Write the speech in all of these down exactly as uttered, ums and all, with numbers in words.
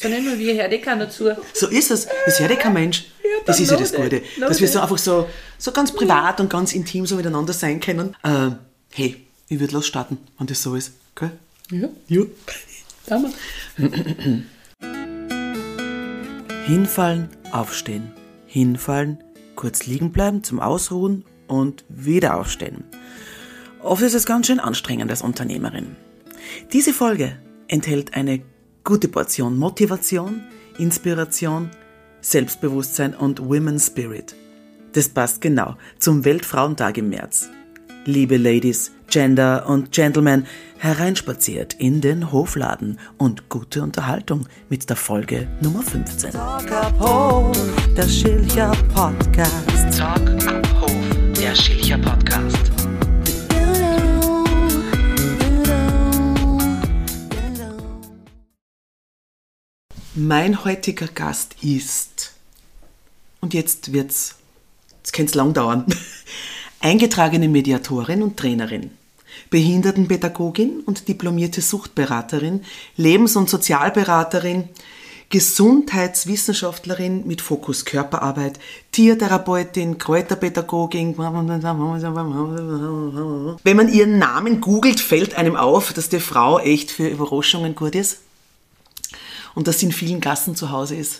Da nicht nur wir, hört eh keiner dazu. So ist es. Das hört eh kein Mensch. Ja, das ist ja das no Gute. no dass wir so einfach so, so ganz privat und ganz intim so miteinander sein können. Äh, hey, ich würde losstarten, wenn das so ist. Okay? Ja. Ja. Damals. Hinfallen, aufstehen. Hinfallen, kurz liegen bleiben zum Ausruhen und wieder aufstehen. Oft ist es ganz schön anstrengend als Unternehmerin. Diese Folge enthält eine gute Portion Motivation, Inspiration, Selbstbewusstsein und Women's Spirit. Das passt genau zum Weltfrauentag im März. Liebe Ladies, Gender und Gentlemen, hereinspaziert in den Hofladen und gute Unterhaltung mit der Folge Nummer fünfzehn. Talk ab Hof, der Schilcher Podcast. Talk ab Hof, der Schilcher Podcast. Mein heutiger Gast ist, und jetzt wird's, jetzt kann es lang dauern, eingetragene Mediatorin und Trainerin, Behindertenpädagogin und diplomierte Suchtberaterin, Lebens- und Sozialberaterin, Gesundheitswissenschaftlerin mit Fokus Körperarbeit, Tiertherapeutin, Kräuterpädagogin. Wenn man ihren Namen googelt, fällt einem auf, dass die Frau echt für Überraschungen gut ist und dass sie in vielen Gassen zu Hause ist.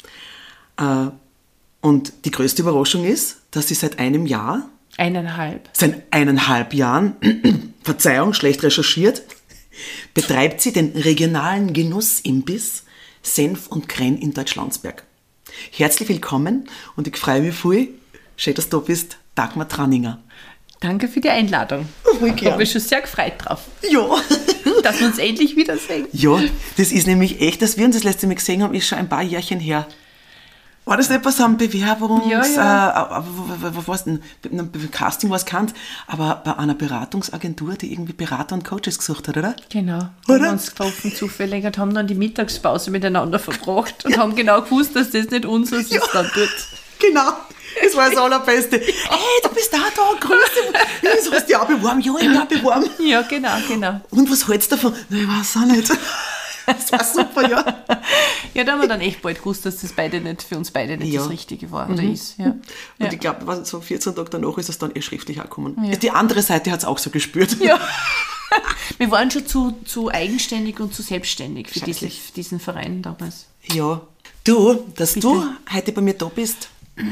Und die größte Überraschung ist, dass sie seit einem Jahr Eineinhalb. Seit eineinhalb Jahren, Verzeihung, schlecht recherchiert, betreibt sie den regionalen Genussimbiss Senf und Krenn in Deutschlandsberg. Herzlich willkommen und ich freue mich viel, schön, dass du da bist, Dagmar Tranninger. Danke für die Einladung. Voll Ich habe mich schon sehr gefreut drauf, Ja. dass wir uns endlich wiedersehen. Ja, das ist nämlich echt, dass wir uns das letzte Mal gesehen haben, ist schon ein paar Jährchen her. War das nicht bei so einem Bewerbungs-, Ja, ja. Äh, was denn, beim Casting war es bekannt, aber bei einer Beratungsagentur, die irgendwie Berater und Coaches gesucht hat, oder? Genau. Oder? Wir haben uns getroffen zufällig und haben dann die Mittagspause miteinander verbracht und haben genau gewusst, dass das nicht unseres ist dann dort. Genau. Das war das Allerbeste. Hey, du bist da, da, grüß dich. Du hast dich auch beworben. Ja, ich bin auch beworben. Ja, genau, genau. Und was hältst du davon? Nein, ich weiß auch nicht. Das war super, ja. Ja, da haben wir dann echt bald gewusst, dass das beide nicht, für uns beide nicht Ja. das Richtige war oder Mhm. ist. Ja. Und Ja. ich glaube, so vierzehn Tage danach ist es dann eh schriftlich auch gekommen. Ja. Die andere Seite hat es auch so gespürt. Ja. Wir waren schon zu, zu eigenständig und zu selbstständig für, diese, Schrecklich. für diesen Verein damals. Ja. Du, dass Bitte. du heute bei mir da bist,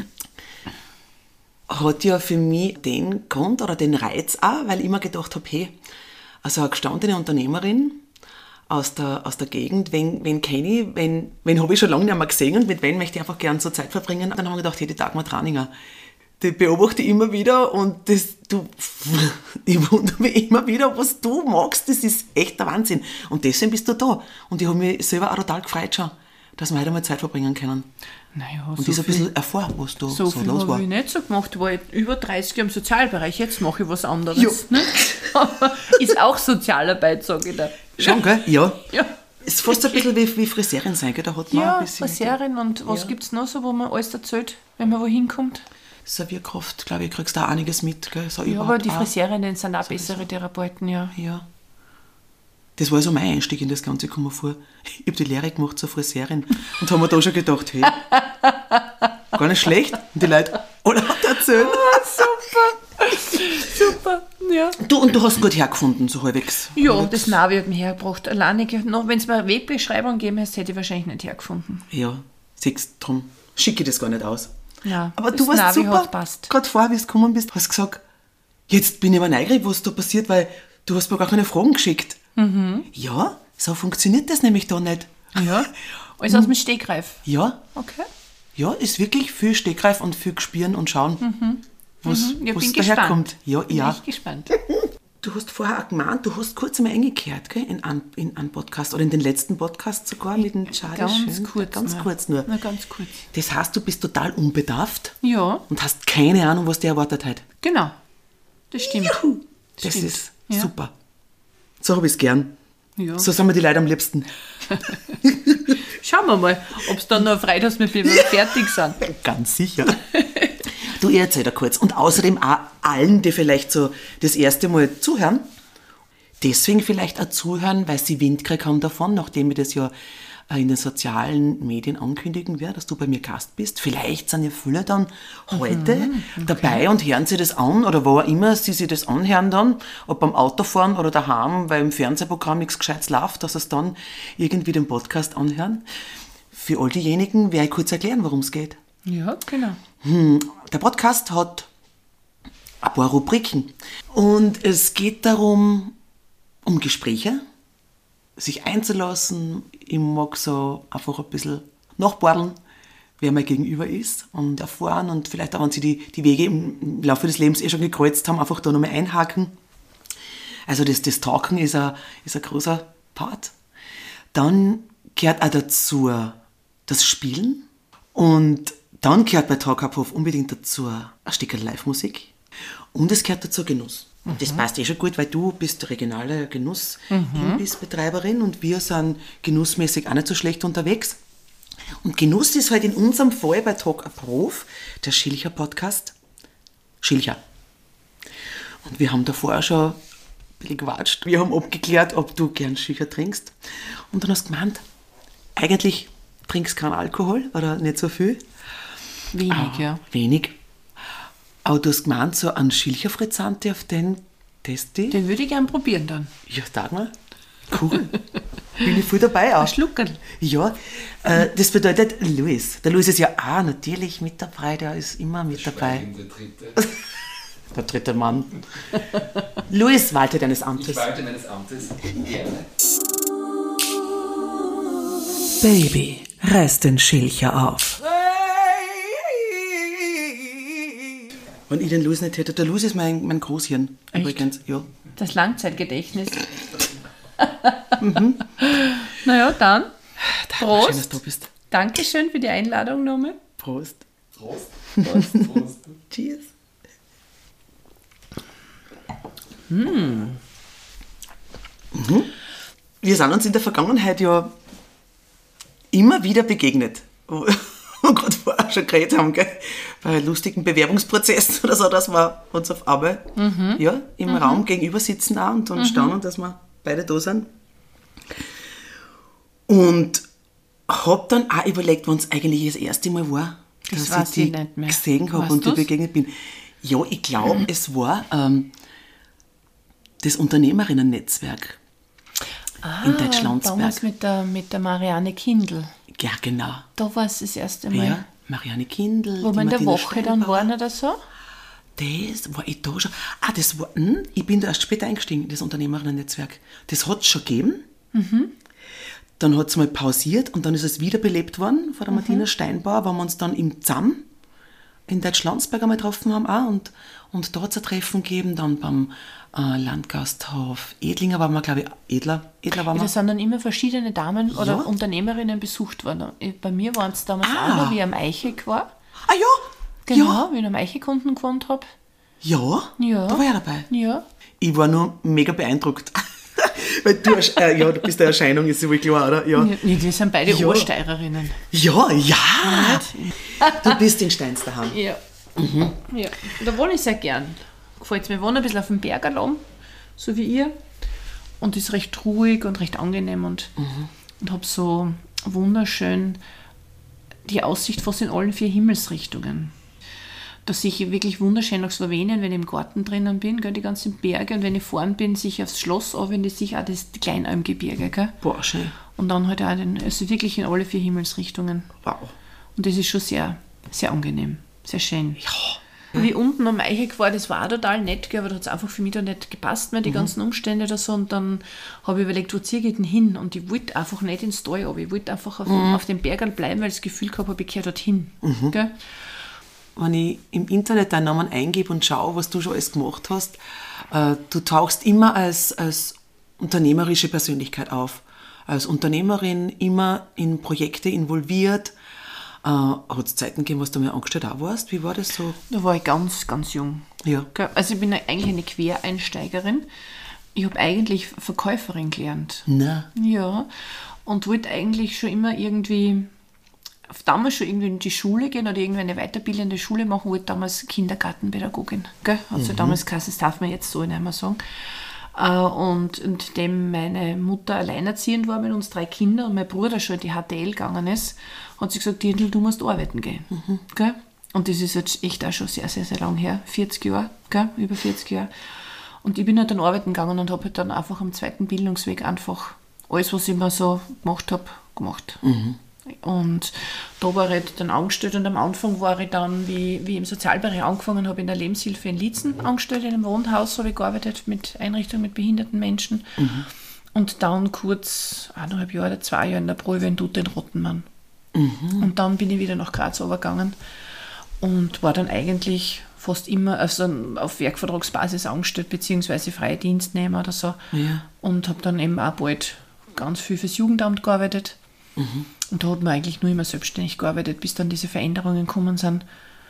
hat ja für mich den Grund oder den Reiz auch, weil ich mir gedacht habe, hey, also eine gestandene Unternehmerin aus der, aus der Gegend, wen, wen kenne ich, wen, wen habe ich schon lange nicht mehr gesehen und mit wem möchte ich einfach gerne so Zeit verbringen. Und dann haben wir gedacht, hey, die Dagmar Tranninger, die beobachte ich immer wieder und das, du, ich wundere mich immer wieder, was du magst, das ist echt der Wahnsinn. Und deswegen bist du da. Und ich habe mich selber auch total gefreut schon, dass wir heute mal Zeit verbringen können. Naja, Und so das ein viel, bisschen erfahren, was da so so, viel los habe war. ich nicht so gemacht. Ich war jetzt über dreißig Jahre im Sozialbereich, jetzt mache ich was anderes. Ja. Ne? Aber ist auch Sozialarbeit, sage ich da. Schon, gell? Ja. Ja. Ist fast ein bisschen wie, wie Friseurin sein, gell? Da hat man Ja, ein bisschen Friseurin und was Ja. gibt es noch so, wo man alles erzählt, wenn man wohin kommt? Servierkraft, glaube ich, kriegst du auch einiges mit, gell? So Ja, aber überhaupt die auch. Friseurinnen sind auch Sowieso. bessere Therapeuten, ja. Ja. Das war so mein Einstieg in das Ganze, komm mir vor. Ich habe die Lehre gemacht zur Friseurin und haben mir da schon gedacht, hey, gar nicht schlecht. Und die Leute alle haben erzählt. Super, super, ja. Du, und du hast gut hergefunden, so halbwegs. Ja, Halbwegs. das Navi hat mich hergebracht. Alleine, wenn es mir eine Wegbeschreibung gegeben hätte, hätte ich wahrscheinlich nicht hergefunden. Ja, siehst du, darum schicke ich das gar nicht aus. Ja, Aber das du warst Navi super. hat passt. Gerade vorher, wie du gekommen bist, hast du gesagt, jetzt bin ich aber neugierig, was da passiert, weil du hast mir gar keine Fragen geschickt. Mhm. Ja, so funktioniert das nämlich da nicht. Ja, alles aus dem Stegreif. Ja, Okay. ja, ist wirklich viel Stegreif und viel Gespüren und Schauen, was, Mhm. Ja, was bin daherkommt. gespannt. Ja, Bin ja. echt gespannt. Du hast vorher auch gemeint, du hast kurz einmal eingekehrt, gell, in einen in einen Podcast oder in den letzten Podcast sogar mit dem Charlie Ganz Schön. kurz Ganz nur. kurz nur. Na, ganz kurz. Das heißt, du bist total unbedarft Ja, und hast keine Ahnung, was dir erwartet hat. genau. Das stimmt. Das Stimmt. ist Ja. super. So habe ich es gern. Ja. So sind wir die Leute am liebsten. Schauen wir mal, ob es dann noch Freude hast, mit dem wir fertig sind. Ganz sicher. Du, ich erzähl dir kurz. Und außerdem auch allen, die vielleicht so das erste Mal zuhören, deswegen vielleicht auch zuhören, weil sie Wind gekriegt haben davon, nachdem ich das ja äh, in den sozialen Medien ankündigen werde, dass du bei mir Gast bist. Vielleicht sind ja viele dann heute Mhm, okay. dabei und hören sie das an oder wo auch immer sie sich das anhören dann, ob beim Autofahren oder daheim, weil im Fernsehprogramm nichts Gescheites läuft, dass es dann irgendwie den Podcast anhören. Für all diejenigen werde ich kurz erklären, worum es geht. Ja, genau. Der Podcast hat ein paar Rubriken und es geht darum, um Gespräche, sich einzulassen. Ich mag so einfach ein bisschen nachbordeln, wer mir gegenüber ist und erfahren und vielleicht auch, wenn sie die, die Wege im Laufe des Lebens eh schon gekreuzt haben, einfach da nochmal einhaken. Also das, das Talken ist ein, ist ein großer Part. Dann gehört auch dazu das Spielen und dann gehört bei Talk Up Hof unbedingt dazu ein Stück Live-Musik und es gehört dazu Genuss. Und das passt eh schon gut, weil du bist regionale Genuss-Imbissbetreiberin und wir sind genussmäßig auch nicht so schlecht unterwegs. Und Genuss ist halt in unserem Fall bei Talk Up Hof der Schilcher Podcast. Schilcher. Und wir haben davor schon ein bisschen gequatscht. Wir haben abgeklärt, ob du gern Schilcher trinkst. Und dann hast du gemeint, eigentlich trinkst du keinen Alkohol oder nicht so viel. Wenig, Ah, ja. Wenig. Aber du hast gemeint, so einen Schilcher Frizzante, auf den test ich. Den würde ich gern probieren dann. Ja, sag mal. Cool. Bin ich voll dabei auch. Ein Schluckerl. Ja, äh, das bedeutet Luis. Der Luis ist ja auch natürlich mit dabei, der ist immer mit dabei. Der dritte. Der dritte Mann. Luis, walte deines Ich Amtes. walte meines Amtes gerne. Baby, reiß den Schilcher auf. Wenn ich den Luis nicht hätte, der Luis ist mein, mein Großhirn. Echt? Übrigens, ja. Das Langzeitgedächtnis. mhm. Naja, dann. Prost. Schön, dass du bist. Dankeschön für die Einladung nochmal. Prost. Prost. Prost. Prost. Cheers. Mhm. Wir sind uns in der Vergangenheit ja immer wieder begegnet. Wo wir gerade vorher schon geredet haben, gell? Bei lustigen Bewerbungsprozessen oder so, dass wir uns auf Arbeit ja, im Raum gegenüber sitzen auch und dann staunen, dass wir beide da sind. Und habe dann auch überlegt, wann es eigentlich das erste Mal war, Das dass weiß ich ich die nicht mehr. gesehen habe Weißt und dir du's? begegnet bin. Ja, ich glaube, es war ähm, das Unternehmerinnen-Netzwerk in Deutschlandsberg. Damals mit der, mit der Marianne Kindl. Ja, genau. Da war es das erste Mal. Ja, Marianne Kindl. Wo die wir in der Martina Woche dann Steinbauer. waren oder so. Das war ich da schon. Ah, das war, hm, ich bin da erst später eingestiegen in das Unternehmerinnen-Netzwerk. Das hat es schon gegeben. Mhm. Dann hat es mal pausiert und dann ist es wiederbelebt worden von der Mhm. Martina Steinbauer, weil wir uns dann im Z A M in Deutschlandsberg einmal getroffen haben auch und, und da hat es ein Treffen gegeben, dann beim äh, Landgasthof Edlinger waren wir, glaube ich, Edler, Edler waren wir. Da sind dann immer verschiedene Damen oder Ja. Unternehmerinnen besucht worden. Bei mir waren es damals Ah. auch noch, wie ich am Eichig war. Ah ja, Genau, ja, wie ich am Eichekunden gewohnt habe. ja, Ja. da war ich dabei. Ja. Ich war nur mega beeindruckt. Weil du, ersch- äh, ja, du bist eine Erscheinung, ist ja wohl klar, oder? Ja, Ja, wir sind beide Ja. Obersteirerinnen. ja, ja. Du bist in Steins daheim. Ja. ja. Da wohne ich sehr gern. Gefällt mir. Ich wohne ein bisschen auf dem Bergerlom, so wie ihr. Und ist recht ruhig und recht angenehm und, und habe so wunderschön die Aussicht fast in allen vier Himmelsrichtungen. Da sehe ich wirklich wunderschön nach Slowenien, wenn ich im Garten drinnen bin, gell, die ganzen Berge. Und wenn ich vorn bin, sehe ich aufs Schloss an, wenn ich sehe auch das Kleinalmgebirge. Gell. Boah, schön. Und dann halt auch den, also wirklich in alle vier Himmelsrichtungen. Wow. Und das ist schon sehr, sehr angenehm, sehr schön. Ja. Wie unten am Eichig war, das war auch total nett, gell, aber da hat es einfach für mich da nicht gepasst mehr, die ganzen Umstände da so. Und dann habe ich überlegt, wo ziehe ich denn hin? Und ich wollte einfach nicht ins Tal, aber ich wollte einfach auf, auf dem Bergerl bleiben, weil ich das Gefühl gehabt habe, ich gehöre dorthin. Gell? Wenn ich im Internet deinen Namen eingebe und schaue, was du schon alles gemacht hast, äh, du tauchst immer als, als unternehmerische Persönlichkeit auf. Als Unternehmerin immer in Projekte involviert. Äh, hat es Zeiten gegeben, was du mir angestellt auch warst? Wie war das so? Da war ich ganz, ganz jung. Ja. Gell? Also ich bin eigentlich eine Quereinsteigerin. Ich habe eigentlich Verkäuferin gelernt. Na, Ja, und wollte eigentlich schon immer irgendwie, auf damals schon irgendwie in die Schule gehen oder irgendwie eine weiterbildende Schule machen, wollte damals Kindergartenpädagogin. Gell? Hat es ja damals geheißen, das darf man jetzt so nicht mehr sagen. Äh, und indem meine Mutter alleinerziehend war mit uns drei Kindern und mein Bruder schon in die H T L gegangen ist, hat sie gesagt, Dirndl, du musst arbeiten gehen. Mhm. Gell? Und das ist jetzt echt auch schon sehr, sehr, sehr lang her. vierzig Jahre, gell? Über vierzig Jahre. Und ich bin halt dann arbeiten gegangen und habe halt dann einfach am zweiten Bildungsweg einfach alles, was ich mir so gemacht habe, gemacht. Mhm. Und da war ich dann angestellt und am Anfang war ich dann, wie, wie ich im Sozialbereich angefangen habe, in der Lebenshilfe in Liezen angestellt, in einem Wohnhaus habe ich gearbeitet mit Einrichtungen mit behinderten Menschen. Mhm. Und dann kurz eineinhalb Jahre oder zwei Jahre in der Probe in Dute in Rottenmann. Mhm. Und dann bin ich wieder nach Graz runtergegangen und war dann eigentlich fast immer also auf Werkvertragsbasis angestellt, beziehungsweise freie Dienstnehmer oder so. Ja. Und habe dann eben auch bald ganz viel fürs Jugendamt gearbeitet. Mhm. Und da hat man eigentlich nur immer selbstständig gearbeitet, bis dann diese Veränderungen gekommen sind,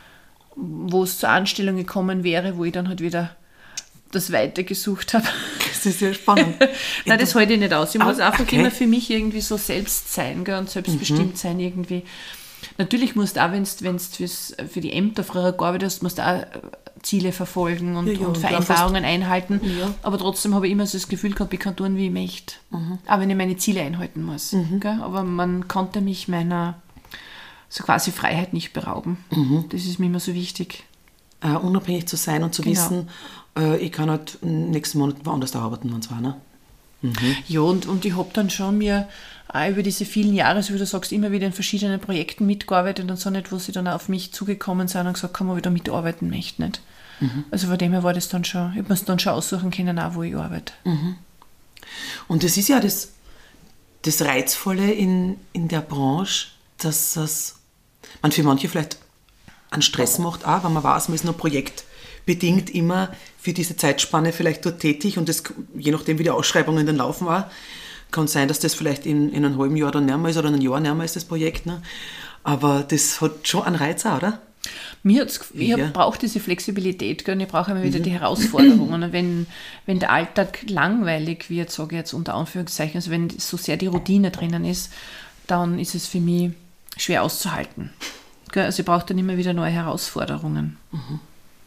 wo es zur Anstellung gekommen wäre, wo ich dann halt wieder das Weite gesucht habe. Das ist ja spannend. Nein, das halte ich nicht aus. Ich muss ah, einfach okay. immer für mich irgendwie so selbst sein, gell, und selbstbestimmt mhm. sein irgendwie. Natürlich musst du auch, wenn du für die Ämter früher gearbeitet hast, musst du auch Ziele verfolgen und, ja, ja, und Vereinbarungen fast, einhalten. Ja. Aber trotzdem habe ich immer so das Gefühl gehabt, ich kann tun, wie ich möchte. Mhm. Auch wenn ich meine Ziele einhalten muss. Mhm. Gell? Aber man konnte mich meiner so quasi Freiheit nicht berauben. Mhm. Das ist mir immer so wichtig. Uh, unabhängig zu sein und zu genau. wissen, uh, ich kann halt nächsten Monat woanders arbeiten, wenn es war, ne? Mhm. Ja, und, und ich habe dann schon mir auch über diese vielen Jahre, so wie du sagst, immer wieder in verschiedenen Projekten mitgearbeitet und so nicht, wo sie dann auch auf mich zugekommen sind und gesagt, kann man wieder mitarbeiten möchte, nicht. Mhm. Also von dem her war das dann schon, ich habe mir es dann schon aussuchen können, auch wo ich arbeite. Mhm. Und das ist ja das, das Reizvolle in, in der Branche, dass es man für manche vielleicht einen Stress macht, auch, wenn man weiß, man ist nur projektbedingt immer für diese Zeitspanne vielleicht dort tätig und das, je nachdem wie die Ausschreibungen dann laufen auch, kann sein, dass das vielleicht in, in einem halben Jahr dann näher ist oder in einem Jahr näher ist, das Projekt. Ne? Aber das hat schon einen Reiz auch, oder? Mir hat's, ich ja. brauche diese Flexibilität, gell? Ich brauche immer wieder mhm. die Herausforderungen. Und wenn, wenn der Alltag langweilig wird, sage ich jetzt unter Anführungszeichen, also wenn so sehr die Routine drinnen ist, dann ist es für mich schwer auszuhalten. Gell? Also ich brauche dann immer wieder neue Herausforderungen. Mhm.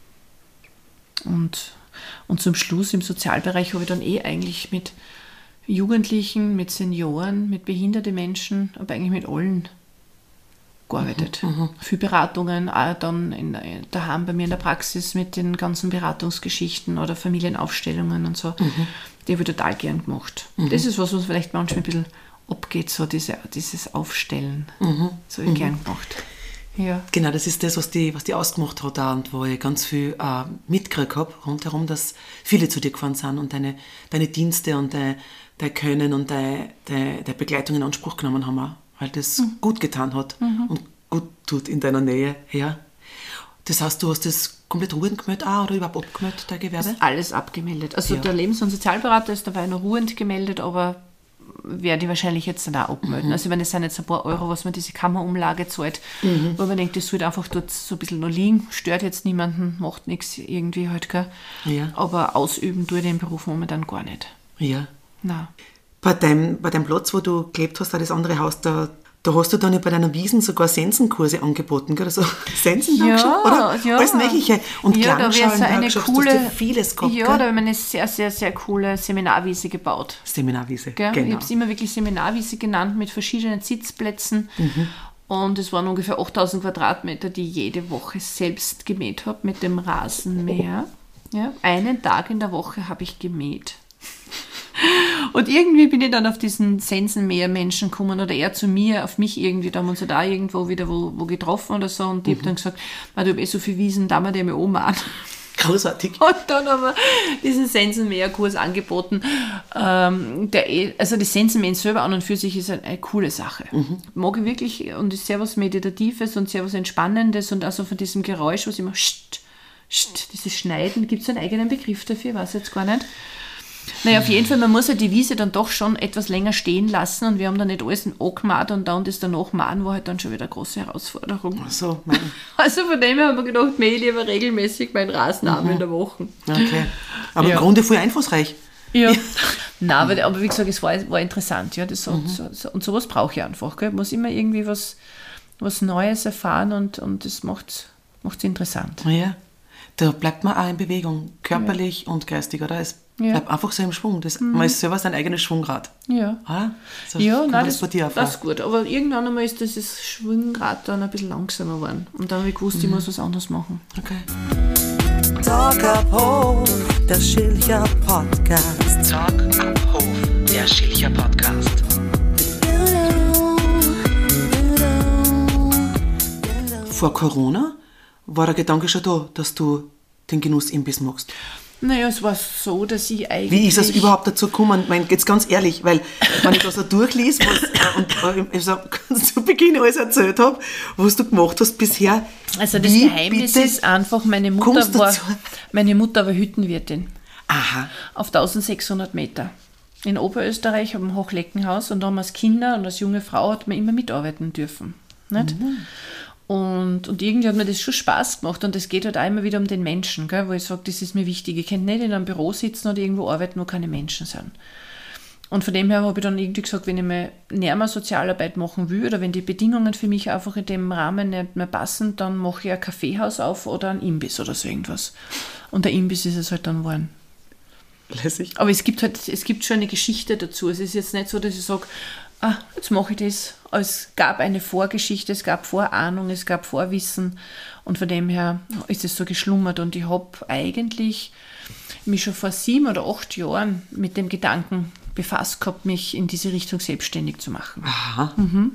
Und, und zum Schluss im Sozialbereich habe ich dann eh eigentlich mit Jugendlichen, mit Senioren, mit behinderten Menschen, aber eigentlich mit allen gearbeitet. Mhm, mh. Für Beratungen, auch dann in, daheim bei mir in der Praxis mit den ganzen Beratungsgeschichten oder Familienaufstellungen und so. Mhm. Die habe ich total gern gemacht. Mhm. Das ist was, was vielleicht manchmal ein bisschen abgeht, so diese, dieses Aufstellen. Mhm. So habe ich mhm. gern gemacht. Ja. Genau, das ist das, was die, was die ausgemacht hat auch und wo ich ganz viel äh, mitgekriegt habe rundherum, dass viele zu dir gefahren sind und deine, deine Dienste und dein, dein Können und deine, deine, deine Begleitung in Anspruch genommen haben, auch, weil das mhm. gut getan hat mhm. und gut tut in deiner Nähe. Ja. Das heißt, du hast das komplett ruhend gemeldet auch, oder überhaupt abgemeldet, dein Gewerbe? Das ist alles abgemeldet. Also ja. der Lebens- und Sozialberater ist dabei noch ruhend gemeldet, aber werde ich wahrscheinlich jetzt dann auch abmelden. Mhm. Also ich meine, das sind jetzt ein paar Euro, was man diese Kammerumlage zahlt, mhm. wo man denkt, das sollte einfach dort so ein bisschen noch liegen, stört jetzt niemanden, macht nichts irgendwie halt, gell? Ja. Aber ausüben tue ich den Beruf momentan gar nicht. Ja. Nein. Bei deinem, bei deinem Platz, wo du gelebt hast, das andere Haus, da, da hast du dann ja bei deiner Wiesen sogar Sensenkurse angeboten, gell? Also Sensen-Workshop, ja, oder? Ja. Alles Mögliche. Und ja, Klangschalen-Workshops, so coole, du hast ja vieles gehabt, ja, gell? da haben wir eine sehr, sehr, sehr coole Seminarwiese gebaut. Seminarwiese, gell? genau. Ich habe es immer wirklich Seminarwiese genannt, mit verschiedenen Sitzplätzen. Mhm. Und es waren ungefähr achttausend Quadratmeter, die ich jede Woche selbst gemäht habe mit dem Rasenmäher. Ja, einen Tag in der Woche habe ich gemäht. Und irgendwie bin ich dann auf diesen Sensenmäher-Menschen gekommen oder er zu mir, auf mich irgendwie, da haben wir uns ja da irgendwo wieder wo, wo getroffen oder so und die mhm. habe dann gesagt, du hast eh so viel Wiesen, da haben wir mir anmachen. Großartig. Und dann haben wir diesen Sensenmäher-Kurs angeboten. Ähm, der, also das Sensenmähen selber an und für sich ist eine, eine coole Sache. Mhm. Mag ich wirklich und ist sehr was Meditatives und sehr was Entspannendes und also von diesem Geräusch, was immer scht, scht, dieses Schneiden, gibt es einen eigenen Begriff dafür, weiß ich jetzt gar nicht. Naja, auf jeden Fall, man muss ja die Wiese dann doch schon etwas länger stehen lassen und wir haben dann nicht alles angemacht und dann das danach machen war halt dann schon wieder eine große Herausforderung. Ach so, mein. Also von dem her haben wir gedacht, mähe ich lieber regelmäßig meinen Rasen mhm. in der Woche. Okay, aber ja. Im Grunde voll einflussreich. Ja, nein, aber, aber wie gesagt, es war, war interessant, ja, das mhm. so, so, und sowas brauche ich einfach, gell? Ich muss immer irgendwie was, was Neues erfahren und, und das macht es interessant. Ja, da bleibt man auch in Bewegung, körperlich ja. und geistig, oder? Es Ja. Bleib einfach so im Schwung. Das, Man ist selber sein eigenes Schwungrad. Ja. Oder? So Ja, kann man nein, das, bei dir das erfahren. ist gut. Aber irgendwann einmal ist dieses Schwungrad dann ein bisschen langsamer geworden. Und dann habe ich gewusst, ich muss was anderes machen. Okay. Talk ab Hof, der Schilcher Podcast. Talk ab Hof, der Schilcher Podcast. Vor Corona war der Gedanke schon da, dass du den Genussimbiss machst. Naja, es war so, dass ich eigentlich... Wie ist es überhaupt dazu gekommen? Ich meine, jetzt ganz ehrlich, weil wenn ich da so durchlese was, äh, und äh, ich so, ganz zu Beginn alles erzählt habe, was du gemacht hast bisher. Also das wie Geheimnis bitte ist einfach, meine Mutter kommst du war, dazu? meine Mutter war Hüttenwirtin Aha. auf eintausendsechshundert Meter. In Oberösterreich, am Hochleckenhaus, und da haben wir als Kinder und als junge Frau hat man immer mitarbeiten dürfen. Nicht? Mhm. Und, und irgendwie hat mir das schon Spaß gemacht, und es geht halt auch immer wieder um den Menschen, gell, wo ich sage, das ist mir wichtig. Ich kann nicht in einem Büro sitzen oder irgendwo arbeiten, wo keine Menschen sind. Und von dem her habe ich dann irgendwie gesagt, wenn ich mal näher mal Sozialarbeit machen will oder wenn die Bedingungen für mich einfach in dem Rahmen nicht mehr passen, dann mache ich ein Kaffeehaus auf oder ein Imbiss oder so irgendwas. Und der Imbiss ist es halt dann geworden. Lässig. Aber es gibt halt, es gibt schon eine Geschichte dazu. Es ist jetzt nicht so, dass ich sage, ah, jetzt mache ich das. Es gab eine Vorgeschichte, es gab Vorahnung, es gab Vorwissen, und von dem her ist es so geschlummert, und ich habe eigentlich mich schon vor sieben oder acht Jahren mit dem Gedanken befasst gehabt, mich in diese Richtung selbstständig zu machen. Aha.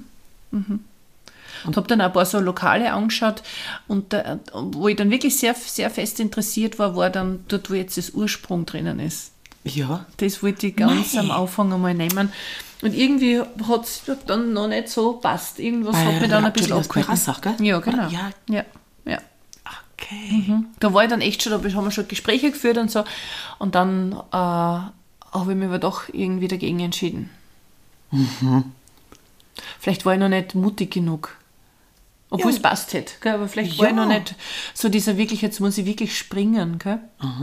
Und habe dann ein paar so Lokale angeschaut, und da, wo ich dann wirklich sehr, sehr fest interessiert war, war dann dort, wo jetzt das Ursprung drinnen ist. Ja. Das wollte ich ganz Mei. am Anfang einmal nehmen. Und irgendwie hat es dann noch nicht so passt. Irgendwas Bei hat mich dann ein bisschen Ratschel aus abgehalten. Koirassach, gell? Ja, genau. Ja. Ja, ja. Okay. Da war ich dann echt schon, da haben wir schon Gespräche geführt und so. Und dann äh, habe ich mich aber doch irgendwie dagegen entschieden. Vielleicht war ich noch nicht mutig genug. Obwohl Ja. es passt hätte. Gell? Aber vielleicht war ich Ja. noch nicht so dieser wirklich, jetzt muss ich wirklich springen. Gell?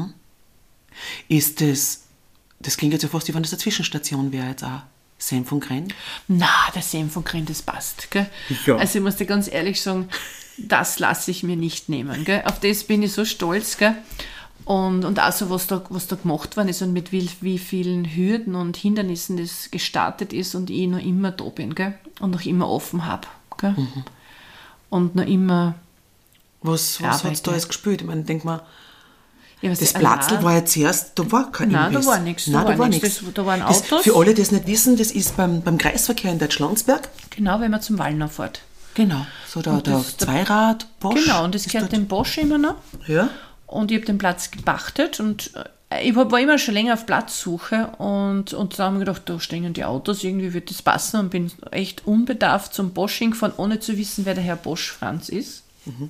Ist das, das klingt jetzt ja fast, wie wenn das eine Zwischenstation wäre jetzt auch. Senf und Grenn? Na, der Senf und Grenn, das passt. Gell? Ja. Also ich muss dir ganz ehrlich sagen, das lasse ich mir nicht nehmen. Gell? Auf das bin ich so stolz. Gell? Und, und auch so, was da, was da gemacht worden ist und mit wie, wie vielen Hürden und Hindernissen das gestartet ist, und ich noch immer da bin, gell? Und noch immer offen habe. Gell? Und noch immer... Was, was Arbeite. hat es da alles gespielt? Ich meine, denk mal, Ja, was das die- Platzl allein- war ja zuerst, da war kein Nein, da Imbiss. war nichts, da Nein, war da war nichts. nichts. Das- da waren Das, Autos. für alle, die es nicht wissen, das ist beim, beim Kreisverkehr in Deutschlandsberg. Genau, wenn man zum Wallner fährt. Genau. So der, Und der das- der- Zweirad, Bosch. Genau, und das ist gehört dort. dem Bosch immer noch. Ja. Und ich habe den Platz gepachtet, und äh, ich war immer schon länger auf Platzsuche, und, und da haben wir gedacht, da stehen die Autos, irgendwie wird das passen, und bin echt unbedarft zum Bosch hingefahren, ohne zu wissen, wer der Herr Bosch Franz ist.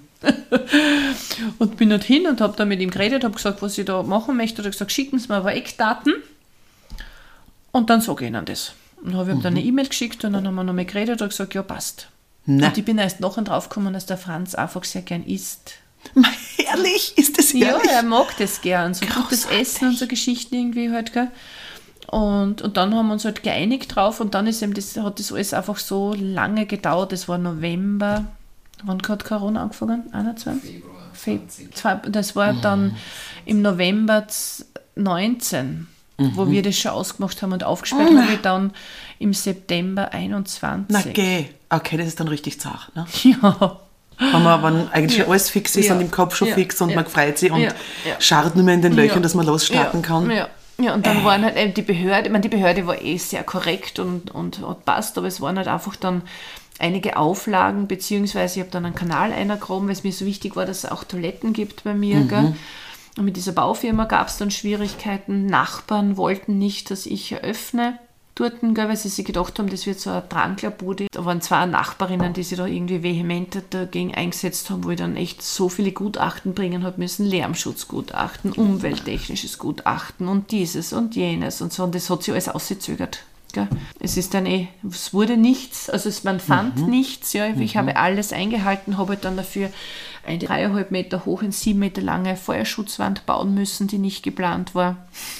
Und bin dort hin und habe dann mit ihm geredet, habe gesagt, was ich da machen möchte, und er gesagt, schicken Sie mir aber Eckdaten, und dann sage ich Ihnen das. Und habe ich ihm dann eine E-Mail geschickt, und dann haben wir nochmal geredet und gesagt, ja, passt. Na. Und ich bin erst nachher drauf gekommen, dass der Franz einfach sehr gern isst. Herrlich, ist das Ja, herrlich? er mag das gern, so gutes Großartig. Essen und so Geschichten irgendwie halt, gell. Und, und dann haben wir uns halt geeinigt drauf, und dann ist eben das, hat das alles einfach so lange gedauert. Das war November, wann hat Corona angefangen? einundzwanzig? Februar. Das war dann im November neunzehn, wo wir das schon ausgemacht haben, und aufgesperrt habe ich dann im September einundzwanzig. Na geh. Okay, das ist dann richtig zart. Ne? Ja. Wenn, man, wenn eigentlich Ja. schon alles fix ist Ja. und im Kopf schon Ja. fix und Ja. man freut sich und Ja. Ja. schaut nur mehr in den Löchern, Ja. dass man losstarten ja. kann. Ja. Ja, und dann waren halt eben die Behörde, ich meine, die Behörde war eh sehr korrekt und, und hat passt, aber es waren halt einfach dann einige Auflagen, beziehungsweise ich habe dann einen Kanal eingegraben, weil es mir so wichtig war, dass es auch Toiletten gibt bei mir. Gell? Und mit dieser Baufirma gab es dann Schwierigkeiten. Nachbarn wollten nicht, dass ich eröffne dort, gell, weil sie sich gedacht haben, das wird so eine Dranglerbude. Da waren zwei Nachbarinnen, die sich da irgendwie vehement dagegen eingesetzt haben, wo ich dann echt so viele Gutachten bringen habe müssen. Lärmschutzgutachten, umwelttechnisches Gutachten und dieses und jenes und so. Und das hat sich alles ausgezögert. Gell. Es ist dann eh, es wurde nichts, also es, man fand Mhm. nichts. Ja. Ich habe alles eingehalten, habe halt dann dafür eine dreieinhalb Meter hoch und sieben Meter lange Feuerschutzwand bauen müssen, die nicht geplant war.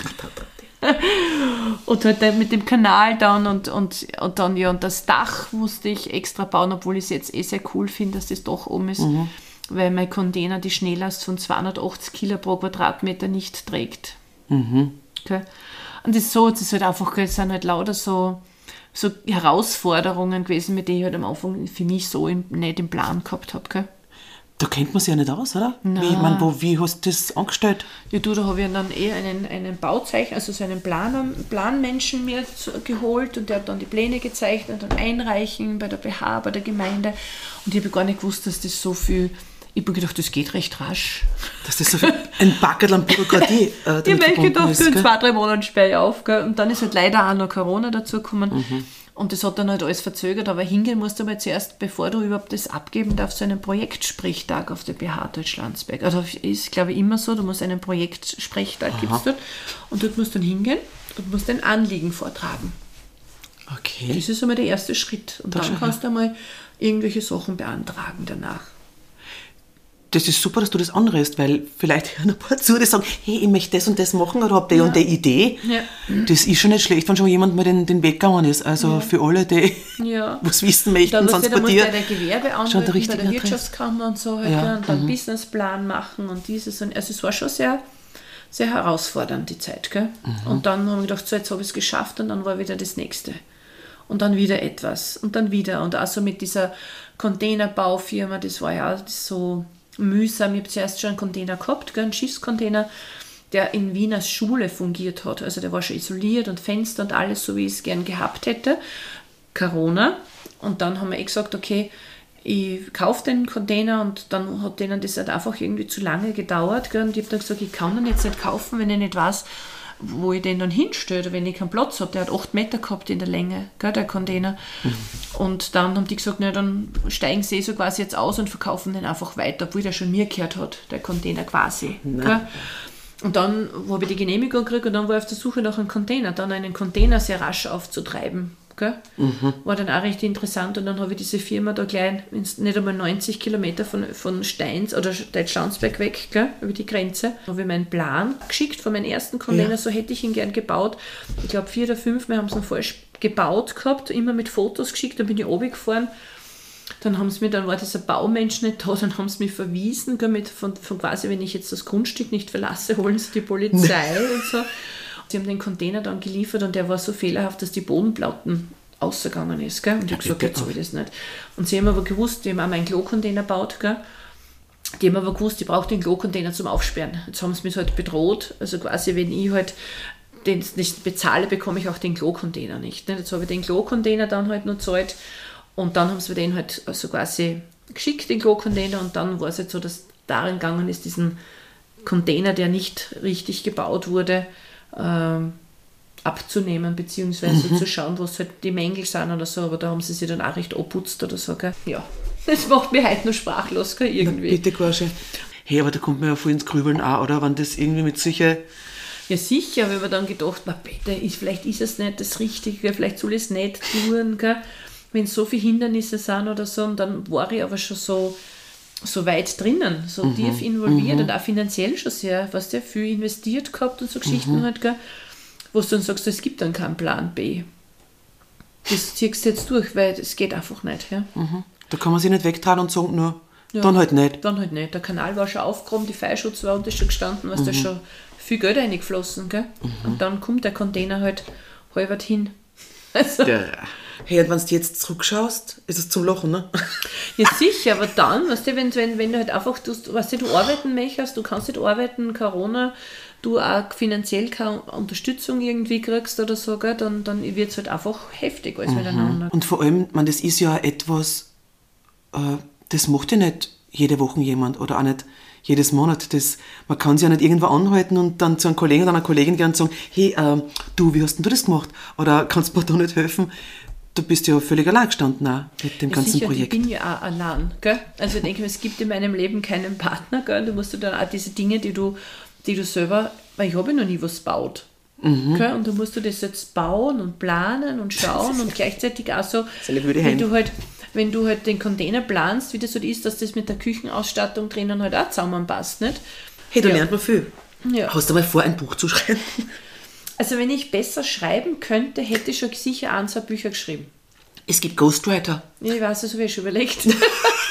Und halt dann mit dem Kanal dann und, und, und dann ja, und das Dach musste ich extra bauen, obwohl ich es jetzt eh sehr cool finde, dass das Dach oben ist, Mhm. weil mein Container die Schneelast von zweihundertachtzig Kilo pro Quadratmeter nicht trägt. Mhm. Gell? Und das ist so, das ist halt einfach, es sind halt lauter so, so Herausforderungen gewesen, mit denen ich halt am Anfang für mich so im, nicht im Plan gehabt habe. Gell? Da kennt man sich ja nicht aus, oder? Nein. Wie, ich mein, wo, wie hast du das angestellt? Ja, du, da habe ich dann eh einen, einen Bauzeichner, also so einen Planer, Planmenschen mir zu, geholt und der hat dann die Pläne gezeichnet und einreichen bei der B H, bei der Gemeinde. Und ich habe gar nicht gewusst, dass das so viel, ich habe gedacht, das geht recht rasch. Dass das so viel ein Backerl an Bürokratie äh, damit Ich habe mir verbunden gedacht, ist, in gell? zwei, drei Monaten sperre ich auf. Gell? Und dann ist halt leider auch noch Corona dazu gekommen. Mhm. Und das hat dann halt alles verzögert. Aber hingehen musst du mal zuerst, bevor du überhaupt das abgeben darfst, so einen Projektsprechtag auf der B H Deutschlandsberg. Also ist, glaube ich, immer so, du musst einen Projektsprechtag gibt's dort. Und dort musst du dann hingehen und musst dein Anliegen vortragen. Okay. Das ist einmal der erste Schritt. Und Das dann schon, kannst du einmal irgendwelche Sachen beantragen danach. Das ist super, dass du das anrührst, weil vielleicht hören ein paar zu, die sagen, hey, ich möchte das und das machen oder habe die und die Idee. Ja. Das ist schon nicht schlecht, wenn schon jemand mal den, den Weg gegangen ist. Also für alle, die Ja. was wissen möchten, Dann musst sonst du, bei dann musst dir. du dein Gewerbe Schon anmelden der bei richtige der Adresse. Wirtschaftskammer und so. Halt, Ja, ja, und dann mhm. Businessplan machen und dieses. Und, also es war schon sehr, sehr herausfordernd, die Zeit. Gell? Mhm. Und dann haben wir gedacht, so, jetzt habe ich es geschafft und dann war wieder das Nächste. Und dann wieder etwas und dann wieder. Und auch so mit dieser Containerbaufirma, das war ja auch so mühsam. Ich habe zuerst schon einen Container gehabt, gell, einen Schiffscontainer, der in Wien als Schule fungiert hat. Also der war schon isoliert und Fenster und alles, so wie ich es gern gehabt hätte. Corona. Und dann haben wir eh gesagt, okay, ich kaufe den Container und dann hat denen das halt einfach irgendwie zu lange gedauert. Gell? Und ich habe dann gesagt, ich kann den jetzt nicht kaufen, wenn ich nicht weiß, wo ich den dann hinstelle, wenn ich keinen Platz habe. Der hat acht Meter gehabt in der Länge, gell, der Container. Mhm. Und dann haben die gesagt, na, dann steigen sie so quasi jetzt aus und verkaufen den einfach weiter, obwohl der schon mir gehört hat, der Container quasi. Gell? Und dann habe ich die Genehmigung gekriegt und dann war ich auf der Suche nach einem Container, dann einen Container sehr rasch aufzutreiben. Gell? Mhm. War dann auch recht interessant und dann habe ich diese Firma da gleich nicht einmal neunzig Kilometer von, von Steins oder Deutschlandsberg weg, gell? Über die Grenze. Habe ich meinen Plan geschickt von meinem ersten Container, ja. So hätte ich ihn gern gebaut. Ich glaube vier oder fünf, wir haben es noch falsch gebaut gehabt, immer mit Fotos geschickt, dann bin ich runtergefahren. Dann haben sie mir, dann war dieser Baumensch nicht da, dann haben sie mich verwiesen, gell, mit, von, von quasi, wenn ich jetzt das Grundstück nicht verlasse, holen sie die Polizei und so. Sie haben den Container dann geliefert und der war so fehlerhaft, dass die Bodenplatten ausgegangen ist. Gell? Und ich habe gesagt, jetzt habe ich das nicht. Und sie haben aber gewusst, die haben auch meinen Klo-Container gebaut. Gell? Die haben aber gewusst, ich brauche den Klo-Container zum Aufsperren. Jetzt haben sie mich halt bedroht. Also quasi, wenn ich halt den nicht bezahle, bekomme ich auch den Klo-Container nicht. Ne? Jetzt habe ich den Klo-Container dann halt noch gezahlt und dann haben sie mir den halt also quasi geschickt, den Klo-Container, und dann war es halt so, dass darin gegangen ist, diesen Container, der nicht richtig gebaut wurde, ähm, abzunehmen, beziehungsweise mhm. zu schauen, was halt die Mängel sind oder so, aber da haben sie sich dann auch recht abputzt oder so, gell? Ja, das macht mich heute noch sprachlos, gell, irgendwie. Na, bitte, Gorsche. Hey, aber da kommt man ja voll ins Grübeln auch, oder? Wenn das irgendwie mit solchen... Ja, sicher, aber ich habe dann gedacht, na bitte, ist, vielleicht ist es nicht das Richtige, vielleicht soll ich es nicht tun, gell? Wenn so viele Hindernisse sind oder so, und dann war ich aber schon so so weit drinnen, so mhm. tief involviert mhm. und auch finanziell schon sehr, was der viel investiert gehabt und so Geschichten mhm. halt, gell? Wo du dann sagst, es gibt dann keinen Plan B. Das ziehst du jetzt durch, weil es geht einfach nicht. Ja? Mhm. Da kann man sich nicht wegtrauen und sagen, nur, ja, dann halt nicht. Dann halt nicht. Der Kanal war schon aufgeräumt, die Feuerschutz war unter schon gestanden, was mhm. da schon viel Geld reingeflossen. Gell? Mhm. Und dann kommt der Container halt halbert hin. Also. Ja. Hey, und wenn du jetzt zurückschaust, ist es zum Lachen, ne? Ja, sicher, aber dann, weißt du, wenn, wenn, wenn du halt einfach, du, weißt du, du arbeiten möchtest, du kannst nicht arbeiten, Corona, du auch finanziell keine Unterstützung irgendwie kriegst oder so, gell, dann, dann wird es halt einfach heftig alles mhm. miteinander. Und vor allem, man, das ist ja etwas, äh, das macht ja nicht jede Woche jemand oder auch nicht jedes Monat. Das, man kann sich ja nicht irgendwo anhalten und dann zu einem Kollegen oder einer Kollegin gehen und sagen, hey, äh, du, wie hast denn du das gemacht? Oder kannst du mir da nicht helfen? Du bist ja völlig allein gestanden auch mit dem ja, ganzen sicher, Projekt. Ich bin ja auch allein. Gell? Also ich denke, es gibt in meinem Leben keinen Partner. Gell? Du musst dann auch diese Dinge, die du, die du selber, weil ich habe ja noch nie was gebaut. Mhm. Gell? Und da musst du das jetzt bauen und planen und schauen und gleichzeitig auch so, wenn du, halt, wenn du halt den Container planst, wie das halt ist, dass das mit der Küchenausstattung drinnen halt auch zusammenpasst. Nicht? Hey, da ja. lernt man viel. Ja. Hast du mal vor, ein Buch zu schreiben? Also wenn ich besser schreiben könnte, hätte ich schon sicher ein, zwei Bücher geschrieben. Es gibt Ghostwriter. Ja, ich weiß, das habe ich schon überlegt.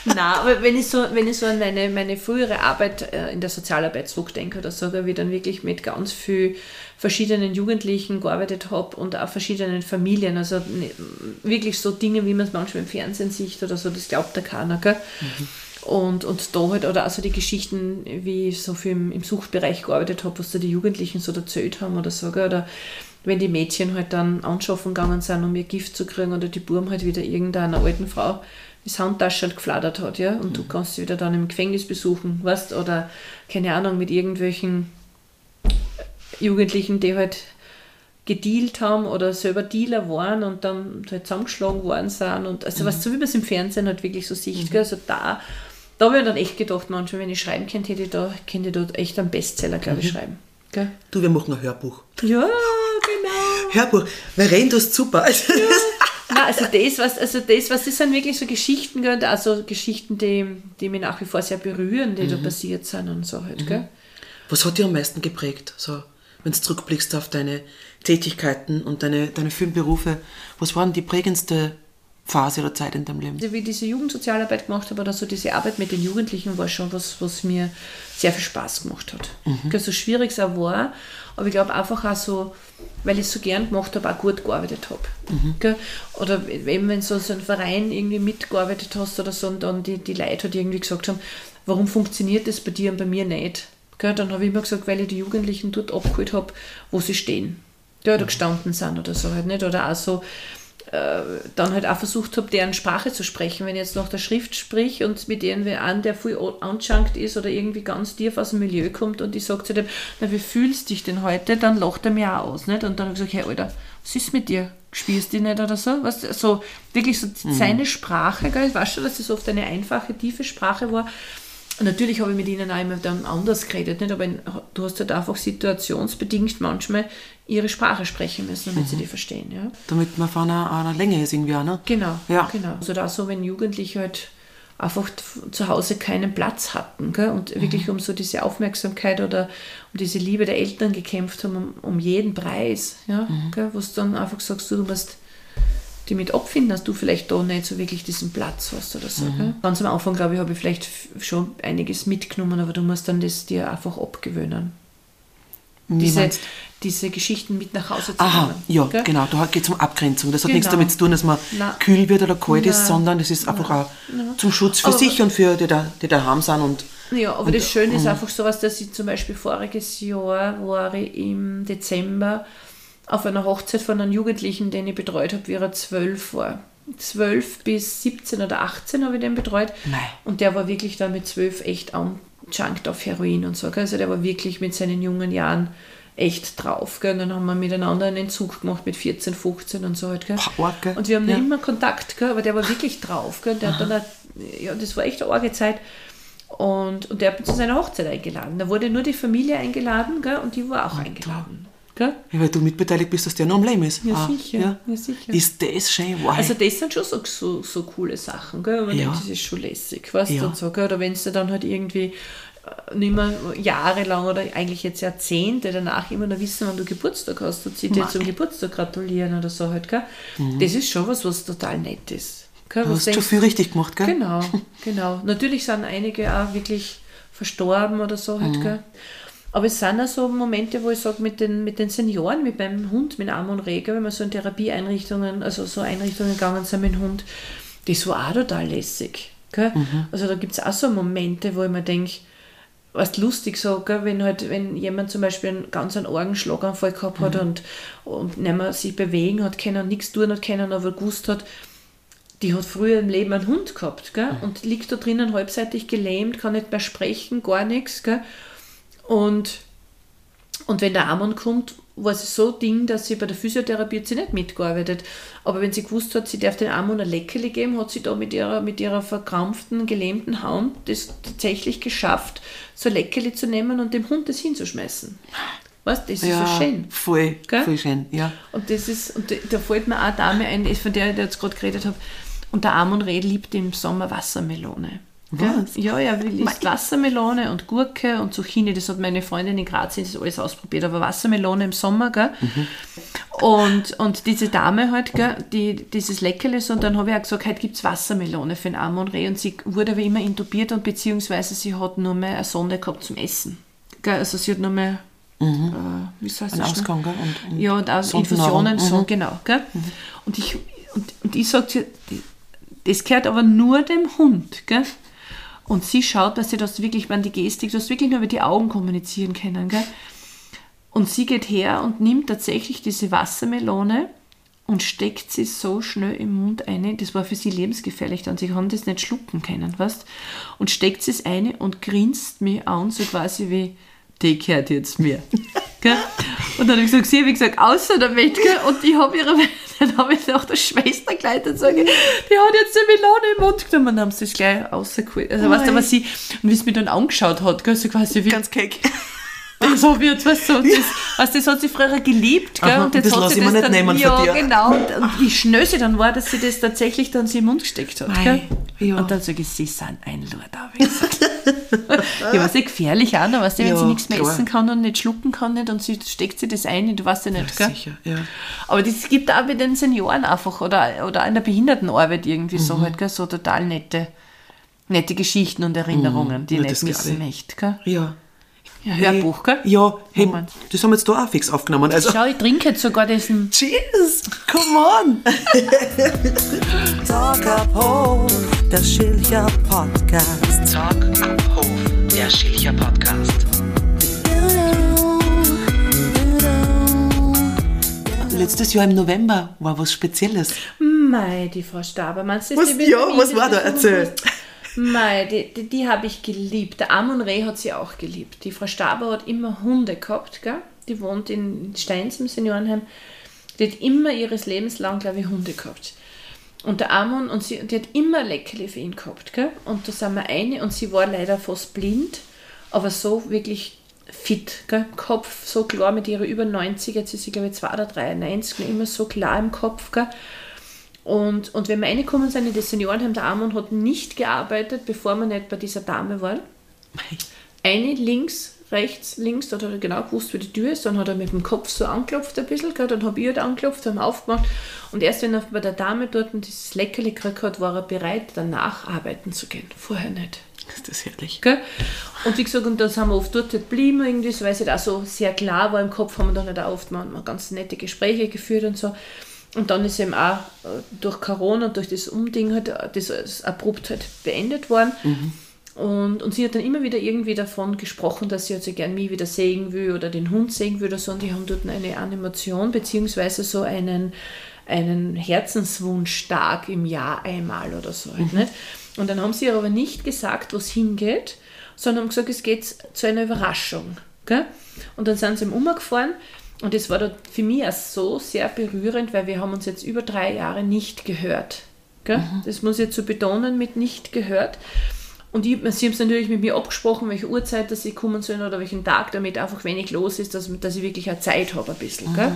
Nein, aber wenn ich so, wenn ich so an meine, meine frühere Arbeit äh, in der Sozialarbeit zurückdenke oder so, wie ich dann wirklich mit ganz vielen verschiedenen Jugendlichen gearbeitet habe und auch verschiedenen Familien, also ne, wirklich so Dinge, wie man es manchmal im Fernsehen sieht oder so, das glaubt da keiner, gell? Mhm. Und, und da halt, oder also die Geschichten, wie ich so viel im, im Suchtbereich gearbeitet habe, was da die Jugendlichen so erzählt haben oder so, gell? Oder wenn die Mädchen halt dann anschaffen gegangen sind, um ihr Gift zu kriegen, oder die Buben halt wieder irgendeiner alten Frau das Handtasche halt geflattert hat, ja, und mhm. du kannst sie wieder dann im Gefängnis besuchen, weißt, oder keine Ahnung, mit irgendwelchen Jugendlichen, die halt gedealt haben oder selber Dealer waren und dann halt zusammengeschlagen worden sind und also mhm. was so wie man es im Fernsehen halt wirklich so sieht, mhm. gell, also da da habe ich dann echt gedacht, manchmal, wenn ich schreiben könnte, hätte ich da, könnte ich dort echt einen Bestseller, glaube ich, mhm. schreiben. Gell? Du, wir machen ein Hörbuch. Ja, genau. Hörbuch. Wir reden das super. Also, ja. Nein, also das, was, also das, was das sind wirklich so Geschichten, gell, also Geschichten, die, die mich nach wie vor sehr berühren, die mhm. da passiert sind und so halt, mhm. gell. Was hat dich am meisten geprägt, so, wenn du zurückblickst auf deine Tätigkeiten und deine, deine Filmberufe? Was war denn die prägendste Phase oder Zeit in deinem Leben? Wie ich diese Jugendsozialarbeit gemacht habe oder so, diese Arbeit mit den Jugendlichen war schon was, was mir sehr viel Spaß gemacht hat. Mhm. So schwierig es auch war, aber ich glaube einfach auch so, weil ich es so gern gemacht habe, auch gut gearbeitet habe. Mhm. Oder eben, wenn du so einen Verein irgendwie mitgearbeitet hast oder so und dann die, die Leute halt irgendwie gesagt haben, warum funktioniert das bei dir und bei mir nicht? Dann habe ich immer gesagt, weil ich die Jugendlichen dort abgeholt habe, wo sie stehen. Oder mhm. gestanden sind oder so halt nicht. Oder auch so, dann halt auch versucht habe, deren Sprache zu sprechen. Wenn ich jetzt nach der Schrift sprich und mit irgendwer an, der viel angeschankt ist oder irgendwie ganz tief aus dem Milieu kommt und ich sage zu dem, na, wie fühlst du dich denn heute? Dann lacht er mir auch aus. Nicht? Und dann habe ich gesagt, hey Alter, was ist mit dir? Spürst du dich nicht oder so? Was, so wirklich so mhm. seine Sprache, gell? Ich weiß schon, dass das oft eine einfache, tiefe Sprache war. Und natürlich habe ich mit ihnen auch immer dann anders geredet, nicht? Aber du hast halt einfach situationsbedingt manchmal ihre Sprache sprechen müssen, damit mhm. sie die verstehen. Ja? Damit man von einer, einer Länge ist irgendwie auch, ne? Genau, ja. genau. Also da so, wenn Jugendliche halt einfach zu Hause keinen Platz hatten, gell? Und mhm. wirklich um so diese Aufmerksamkeit oder um diese Liebe der Eltern gekämpft haben, um, um jeden Preis, ja? Mhm. Gell? Wo du dann einfach sagst, du, du musst die mit abfinden, dass du vielleicht da nicht so wirklich diesen Platz hast oder so. Mhm. Gell? Ganz am Anfang, glaube ich, habe ich vielleicht schon einiges mitgenommen, aber du musst dann das dir einfach abgewöhnen. Diese, diese Geschichten mit nach Hause zu Aha, nehmen. ja, gell? genau, da geht es um Abgrenzung. Das hat Genau. nichts damit zu tun, dass man Nein. kühl wird oder kalt Nein. ist, sondern das ist einfach Nein. auch Nein. zum Schutz für aber sich und für die, da, die daheim sind. Und, ja, aber und, das Schöne ist um, einfach sowas, dass ich zum Beispiel voriges Jahr war ich im Dezember auf einer Hochzeit von einem Jugendlichen, den ich betreut habe, wie er zwölf war. zwölf bis siebzehn oder achtzehn habe ich den betreut. Nein. Und der war wirklich dann mit zwölf echt anjunkt auf Heroin und so. Gell? Also der war wirklich mit seinen jungen Jahren echt drauf. Gell? Und dann haben wir miteinander einen Entzug gemacht mit vierzehn, fünfzehn und so halt. Gell? Arg, gell? Und wir haben ja. noch immer Kontakt, gell? Aber der war wirklich drauf. Gell? Der hat dann auch, ja, das war echt eine arge Zeit. Und, und der hat mich zu seiner Hochzeit eingeladen. Da wurde nur die Familie eingeladen, gell? Und die war auch und eingeladen. Gell? Ja, weil du mitbeteiligt bist, dass der noch am Leben ist. Ja, ah, sicher. Ja. Ja, sicher. Ist das schön? Wow. Also das sind schon so, so, so coole Sachen, gell? Man ja. denkt, das ist schon lässig, weißt ja. du, und so, gell? Oder wenn es dann halt irgendwie nicht mehr jahrelang oder eigentlich jetzt Jahrzehnte danach immer noch wissen, wann du Geburtstag hast und sie dir zum Geburtstag gratulieren oder so halt, gell? Mhm. Das ist schon was, was total nett ist. Gell? Du Was hast denkst, schon viel richtig gemacht, gell? Genau, genau. Natürlich sind einige auch wirklich verstorben oder so halt, mhm. gell? Aber es sind auch so Momente, wo ich sage, mit den, mit den Senioren, mit meinem Hund, mit Amon Rega, wenn wir so in Therapieeinrichtungen, also so Einrichtungen gegangen sind mit dem Hund, das war auch total lässig. Gell? Mhm. Also da gibt es auch so Momente, wo ich mir denke, was lustig so, gell? Wenn halt, wenn jemand zum Beispiel einen ganz einen argen Schlaganfall gehabt hat mhm. und, und nicht mehr sich bewegen hat können, nichts tun hat können, aber gewusst hat, die hat früher im Leben einen Hund gehabt, gell? Mhm. Und liegt da drinnen halbseitig gelähmt, kann nicht mehr sprechen, gar nichts, gell? Und, und wenn der Amon kommt, war sie so Ding, dass sie bei der Physiotherapie hat sie nicht mitgearbeitet. Aber wenn sie gewusst hat, sie darf den Amon ein Leckerli geben, hat sie da mit ihrer, mit ihrer verkrampften, gelähmten Hand das tatsächlich geschafft, so ein Leckerli zu nehmen und dem Hund das hinzuschmeißen. Weißt du, das ist ja, so schön. Voll, gell? voll schön, ja. Und das ist, und da fällt mir auch eine Dame ein, von der ich jetzt gerade geredet habe, und der Amon Red liebt im Sommer Wassermelone. Was? Ja, ja, will isst Wassermelone und Gurke und Zucchini. Das hat meine Freundin in Graz das alles ausprobiert. Aber Wassermelone im Sommer, gell? Mhm. Und, und diese Dame halt, gell, die, dieses Leckerli, so, und dann habe ich auch gesagt, heute gibt es Wassermelone für den Amon Reh. Und sie wurde aber immer intubiert und beziehungsweise sie hat nur mehr eine Sonde gehabt zum Essen. Gell? Also sie hat nur mehr, mhm. äh, wie heißt Ein das? Ausgang, gell? Und, und ja, und auch Infusionen, so, mhm. genau. Gell? Mhm. Und ich, und, und ich sage zu ihr, das gehört aber nur dem Hund, gell? Und sie schaut, dass sie das wirklich, man die Gestik, du hast wirklich nur über die Augen kommunizieren können, gell? Und sie geht her und nimmt tatsächlich diese Wassermelone und steckt sie so schnell im Mund ein. Das war für sie lebensgefährlich, dann sie kann das nicht schlucken können, weißt? Und steckt sie es ein und grinst mich an, so quasi wie, die gehört jetzt mir. Gell? Und dann habe ich gesagt, sie habe gesagt, außer damit, gell? Und ich habe ihre, dann habe ich auch der Schwester gleich dann sagen, die hat jetzt eine Melone im Mund genommen. Und dann haben sie das gleich rausgeholt. Also, weißt du, was sie, und wie sie mich dann angeschaut hat, gell? So quasi wie, ganz keck. Das habe ich jetzt, weißt du, das, weißt, das hat sie früher geliebt, gell? Aha, und jetzt das hat lass sie ich mir das nicht dann, nehmen ja, von dir. genau, und, und wie schnell sie dann war, dass sie das tatsächlich dann sie im Mund gesteckt hat, gell? Ja. Und dann sage ich, sie sind ein Lord. Ja, was ja gefährlich auch, weißt du, wenn Ja, sie nichts mehr klar. essen kann und nicht schlucken kann nicht und sie steckt sie das ein, du weißt ja nicht, Ja, gell? sicher, ja. Aber das gibt auch bei den Senioren einfach oder, oder in der Behindertenarbeit irgendwie so halt, gell? So total nette, nette Geschichten und Erinnerungen, die Ja, ich das nicht glaub missen ich. möchte, gell? Ja. Ja, Hörbuch, gell? Ja, hey, Moment. das haben wir jetzt da auch fix aufgenommen. Also, Schau, ich trinke jetzt sogar diesen. cheers, come on. Talk ab Hof, der Schilcher Podcast. Talk ab Hof, der Schilcher Podcast. Letztes Jahr im November war was Spezielles. Mei, die Frau Staber, meinst du das? Was, die ja, Vitamine, was war da? die du Erzähl. hast? Mei, die, die, die habe ich geliebt. Der Amon Reh hat sie auch geliebt. Die Frau Staber hat immer Hunde gehabt, gell? Die wohnt in Steins im Seniorenheim. Die hat immer ihres Lebens lang, glaube ich, Hunde gehabt. Und der Amon, und sie, die hat immer ein Leckerli für ihn gehabt, gell? Und da sind wir eine und sie war leider fast blind, aber so wirklich fit, gell? Kopf so klar mit ihrer über neunzig, jetzt ist sie, glaube ich, zwei oder dreiundneunzig, noch immer so klar im Kopf, gell? Und, und wenn wir reingekommen sind in das Seniorenheim, der Amon hat nicht gearbeitet, bevor wir nicht bei dieser Dame waren. Eine links, rechts, links, da hat er genau gewusst, wo die Tür ist, dann hat er mit dem Kopf so angeklopft ein bisschen, gell? Dann habe ich halt angeklopft, haben aufgemacht und erst wenn er bei der Dame dort dieses Leckerli gekriegt hat, war er bereit, danach arbeiten zu gehen, vorher nicht. Ist das herrlich. Gell? Und wie gesagt, und dann sind wir oft dort geblieben, irgendwie, so, weil es halt auch so sehr klar war im Kopf, haben wir dann halt auch oft mal, mal ganz nette Gespräche geführt und so. Und dann ist eben auch durch Corona und durch das Umding halt das ist abrupt halt beendet worden. Mhm. Und, und sie hat dann immer wieder irgendwie davon gesprochen, dass sie also gern mich wieder sehen will oder den Hund sehen will oder so. Und die haben dort eine Animation beziehungsweise so einen, einen Herzenswunschtag im Jahr einmal oder so. Halt, mhm. nicht? Und dann haben sie aber nicht gesagt, wo es hingeht, sondern haben gesagt, es geht zu einer Überraschung. Gell? Und dann sind sie eben umgefahren. Und das war dort für mich auch so sehr berührend, weil wir haben uns jetzt über drei Jahre nicht gehört. Gell? Mhm. Das muss ich jetzt so betonen mit nicht gehört. Und ich, sie haben es natürlich mit mir abgesprochen, welche Uhrzeit dass sie kommen sollen oder welchen Tag, damit einfach wenig los ist, dass, dass ich wirklich auch Zeit habe ein bisschen. Mhm. Gell?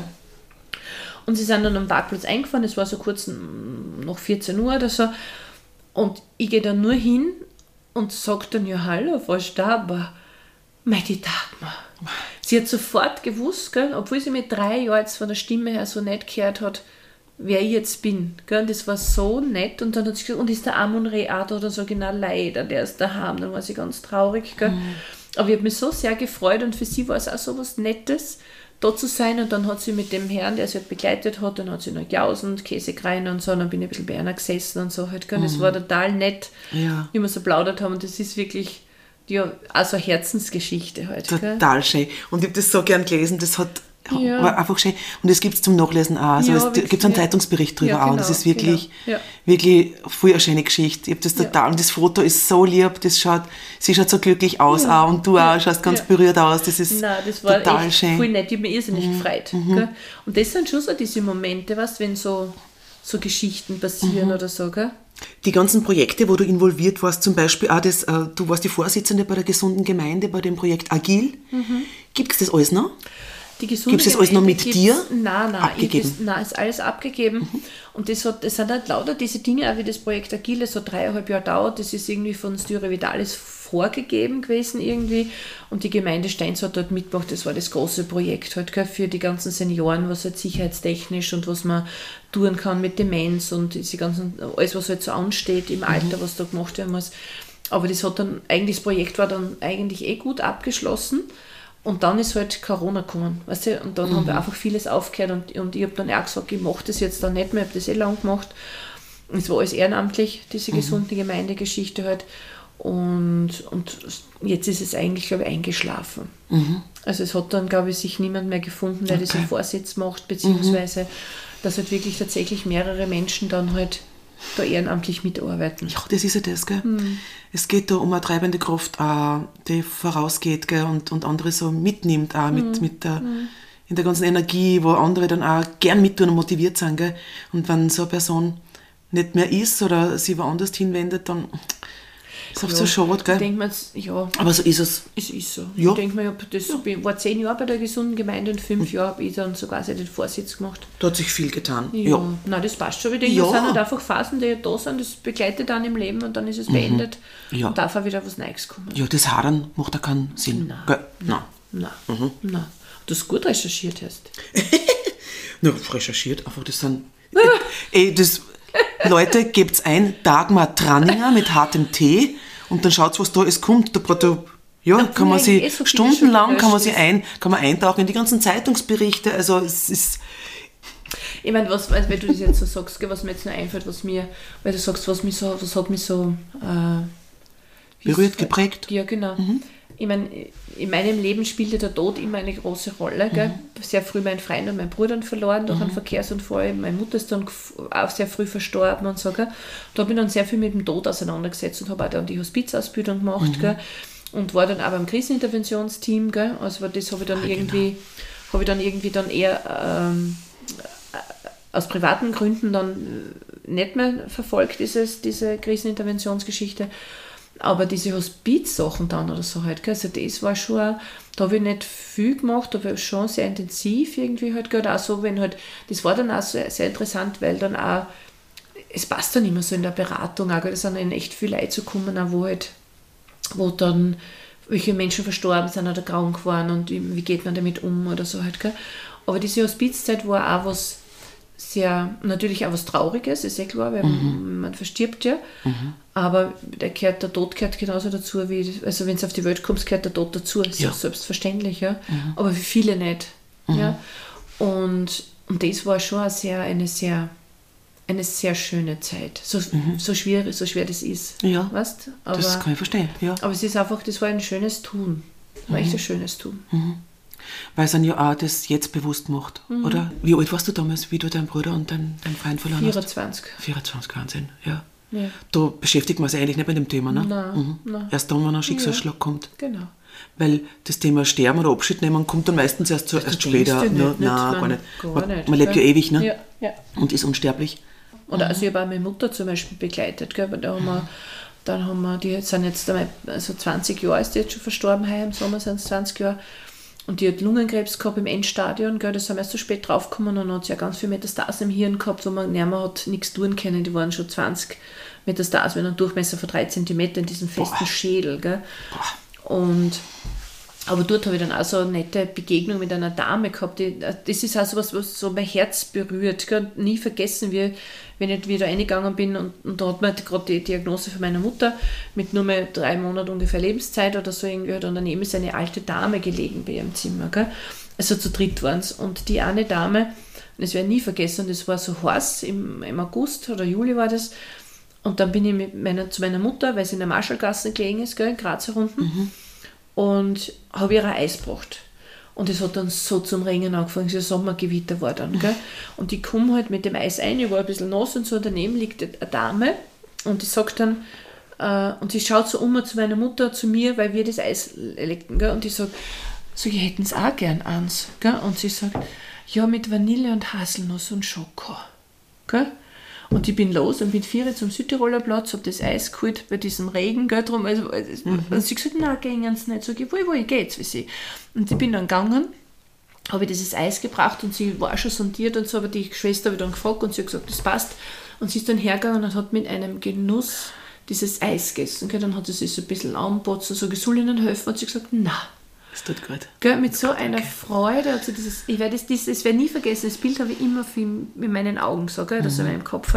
Und sie sind dann am Parkplatz eingefahren, es war so kurz nach vierzehn Uhr oder so. Und ich gehe dann nur hin und sage dann, ja hallo, Frau Staber, mei, die Dagmar. Sie hat sofort gewusst, gell, obwohl sie mit drei Jahren jetzt von der Stimme her so nett gehört hat, wer ich jetzt bin. Gell, und das war so nett. Und dann hat sie gesagt, und ist der Amon Reh auch da? Oder so, genau, leider, der ist daheim. Dann war sie ganz traurig. Gell. Mhm. Aber ich habe mich so sehr gefreut und für sie war es auch so was Nettes, da zu sein. Und dann hat sie mit dem Herrn, der sie halt begleitet hat, dann hat sie noch Jausen und Käsekreien und so, und dann bin ich ein bisschen bei einer gesessen und so. Halt, gell. Mhm. Das war total nett, ja. wie wir so plaudert haben. Und das ist wirklich... Ja, also eine Herzensgeschichte halt. Total gell? schön. Und ich habe das so gern gelesen, das hat, ja. war einfach schön. Und das gibt es zum Nachlesen auch. Also ja, es gibt einen Zeitungsbericht drüber ja, auch. genau, Und das ist wirklich, genau. Ja. wirklich voll eine schöne Geschichte. Ich habe das total, ja. Und das Foto ist so lieb, das schaut, sie schaut so glücklich aus ja. auch. Und du ja. auch, schaust ganz ja. berührt aus. Das ist Nein, das war total echt schön. voll nett. Ich habe mich irrsinnig mhm. gefreut. Mhm. Gell? Und das sind schon so diese Momente, weißt, wenn so, so Geschichten passieren mhm. oder so, gell? Die ganzen Projekte, wo du involviert warst, zum Beispiel auch das, äh, du warst die Vorsitzende bei der gesunden Gemeinde, bei dem Projekt Agil. Mhm. Gibt es das alles noch? Die gesunde Gibt es das alles noch mit Gemeinde dir gibt's- Nein, nein. abgegeben? Ich, das, nein, ist alles abgegeben. Mhm. Und das, hat, das sind halt lauter diese Dinge, auch wie das Projekt Agile, so dreieinhalb Jahre dauert. Das ist irgendwie von Styre Vitalis vorgegeben gewesen irgendwie. Und die Gemeinde Steins hat dort mitgemacht. Das war das große Projekt halt, gell, für die ganzen Senioren, was halt sicherheitstechnisch und was man tun kann mit Demenz und diese ganzen, alles, was halt so ansteht im Alter, mhm. was da gemacht werden muss. Aber das hat dann, eigentlich das Projekt war dann eigentlich eh gut abgeschlossen. Und dann ist halt Corona gekommen, weißt du, und dann mhm. haben wir einfach vieles aufgehört und, und ich habe dann auch gesagt, ich mache das jetzt dann nicht mehr, ich habe das eh lang gemacht. Es war alles ehrenamtlich, diese mhm. gesunde Gemeindegeschichte halt. Und, und jetzt ist es eigentlich, glaube ich, eingeschlafen. Mhm. Also es hat dann, glaube ich, sich niemand mehr gefunden, der okay. diesen Vorsitz macht, beziehungsweise, mhm. dass halt wirklich tatsächlich mehrere Menschen dann halt da ehrenamtlich mitarbeiten. Ja, das ist ja das, gell? Hm. Es geht da um eine treibende Kraft, auch, die vorausgeht, gell? Und, und andere so mitnimmt, auch mit, hm. mit der, hm. in der ganzen Energie, wo andere dann auch gern mittun und motiviert sind, gell? Und wenn so eine Person nicht mehr ist oder sie woanders hinwendet, dann ist oft ja, so schade, gell? Ich denke mir jetzt, ja. Aber so ist es. Es ist so. Ja. Ich denke mir, ich das ja. war zehn Jahre bei der gesunden Gemeinde und fünf mhm. Jahre habe ich dann so quasi den Vorsitz gemacht. Da hat sich viel getan. Ja, ja. Nein, das passt schon. Ich denke, ja. das sind halt einfach Phasen, die da sind, das begleitet dann im Leben und dann ist es mhm. beendet ja. und darf auch wieder was Neues kommen. Ja, das Hadern macht auch keinen Sinn. Nein. Gell? Nein. Nein. Mhm. Nein. Du hast gut recherchiert hast. Na, recherchiert, einfach das sind... ey, das... Leute, gebt's ein Dagmar Tranninger mit hartem Tee und dann schaut's, was da es kommt. Da, da, ja, da kann man sich eh so stundenlang kann man sich ein, kann man eintauchen in die ganzen Zeitungsberichte. Also es ist. Ich meine, was, also, wenn du das jetzt so sagst, was mir jetzt noch einfällt, was mir, weil du sagst, was mich so, was hat mich so äh, berührt, geprägt. Ja, genau. Mhm. Ich meine, in meinem Leben spielte der Tod immer eine große Rolle. Gell? Mhm. Sehr früh meinen Freund und meinen Bruder verloren durch mhm. einen Verkehrsunfall. Meine Mutter ist dann auch sehr früh verstorben und so. Gell? Da habe ich dann sehr viel mit dem Tod auseinandergesetzt und habe auch dann die Hospizausbildung gemacht. Mhm. Gell? Und war dann auch beim Kriseninterventionsteam. Gell? Also das habe ich dann ja, irgendwie, genau. habe ich dann irgendwie dann eher ähm, aus privaten Gründen dann nicht mehr verfolgt, dieses, diese Kriseninterventionsgeschichte. Aber diese Hospizsachen dann oder so halt, also das war schon, da habe ich nicht viel gemacht, aber schon sehr intensiv irgendwie halt, auch so, wenn halt, das war dann auch sehr, sehr interessant, weil dann auch, es passt dann immer so in der Beratung, auch, da sind dann echt viele Leute zu kommen, auch wo halt, wo dann welche Menschen verstorben sind oder krank geworden und wie geht man damit um oder so halt, gell. Aber diese Hospizzeit war auch was sehr, natürlich auch was Trauriges, ist ja klar, weil mhm. man verstirbt ja, mhm. aber der, gehört, der Tod gehört genauso dazu, wie, also wenn es auf die Welt kommt, gehört der Tod dazu, das ist ja selbstverständlich, ja, mhm. aber für viele nicht, mhm. ja, und, und das war schon eine sehr, eine sehr, eine sehr schöne Zeit, so, mhm. so schwierig, so schwer das ist, ja, weißt? Aber, das kann ich verstehen, ja. Aber es ist einfach, das war ein schönes Tun, war mhm. echt ein schönes Tun. Mhm. Weil es dann ja auch das jetzt bewusst macht, mhm. oder? Wie alt warst du damals, wie du deinen Bruder und deinen, deinen Freund verloren vierundzwanzig. hast? vierundzwanzig, Wahnsinn, ja. ja. Da beschäftigt man sich eigentlich nicht mit dem Thema, ne? Nein, mhm. nein. Erst dann, wenn ein Schicksalsschlag ja. kommt. Genau. Weil das Thema Sterben oder Abschied nehmen kommt dann meistens erst, so, erst später. Nicht, no, nicht, nein, nein, gar nicht. Gar man, nicht, man lebt ja ewig, ne? Ja, ja. Und ist unsterblich. Oder mhm. also ich habe auch meine Mutter zum Beispiel begleitet, gell? Da haben wir, dann haben wir, die sind jetzt, also zwanzig Jahre ist die jetzt schon verstorben, heuer im Sommer sind es zwanzig Jahre. Und die hat Lungenkrebs gehabt im Endstadion, gell, das sind wir erst so spät draufgekommen und dann hat sie ja ganz viel Metastasen im Hirn gehabt, wo man, man hat nichts tun können, die waren schon zwanzig Metastasen mit einem Durchmesser von drei Zentimeter in diesem festen Boah. Schädel. Gell. Boah. Und, aber dort habe ich dann auch so eine nette Begegnung mit einer Dame gehabt, die, das ist auch so was, was so mein Herz berührt. Gell. Nie vergessen, wie, wenn ich wieder reingegangen bin und, und da hat man gerade die Diagnose von meiner Mutter mit nur mehr drei Monaten ungefähr Lebenszeit oder so irgendwie und daneben ist eine alte Dame gelegen bei ihrem Zimmer. Gell? Also zu dritt waren es und die eine Dame, und das werde ich nie vergessen, das war so heiß, im, im August oder Juli war das und dann bin ich mit meiner, zu meiner Mutter, weil sie in der Marschallgasse gelegen ist, gell, in Graz herunten mhm. und habe ihr ein Eis gebracht. Und es hat dann so zum Ringen angefangen, so Sommergewitter war dann. Gell? Und ich komme halt mit dem Eis ein, ich war ein bisschen nass und so, daneben liegt eine Dame und die sagt dann, äh, und sie schaut so um zu meiner Mutter, zu mir, weil wir das Eis lecken. Gell? Und ich sage, so, ihr hätten es auch gern eins. Gell? Und sie sagt, ja, mit Vanille und Haselnuss und Schoko. Gell? Und ich bin los und bin vier zum Südtiroler Platz, habe das Eis geholt bei diesem Regen, gell, drum, also, also, mhm. und sie gesagt, nein, gehen Sie nicht. Sag ich, wo, wo, ich gehe jetzt, wie sie. Und ich bin dann gegangen habe ich dieses Eis gebracht und sie war schon sondiert und so, aber die Schwester habe ich dann gefragt und sie hat gesagt, das passt. Und sie ist dann hergegangen und hat mit einem Genuss dieses Eis gegessen. Gell? Dann hat sie sich so ein bisschen anbotzen, so, ich soll ihnen helfen. Und sie hat gesagt, nein. Das tut gut. Gell? Mit so einer Freude. Also dieses, ich werde das, das, das werde nie vergessen, das Bild habe ich immer in meinen Augen so, gell? Das mhm. in meinem Kopf.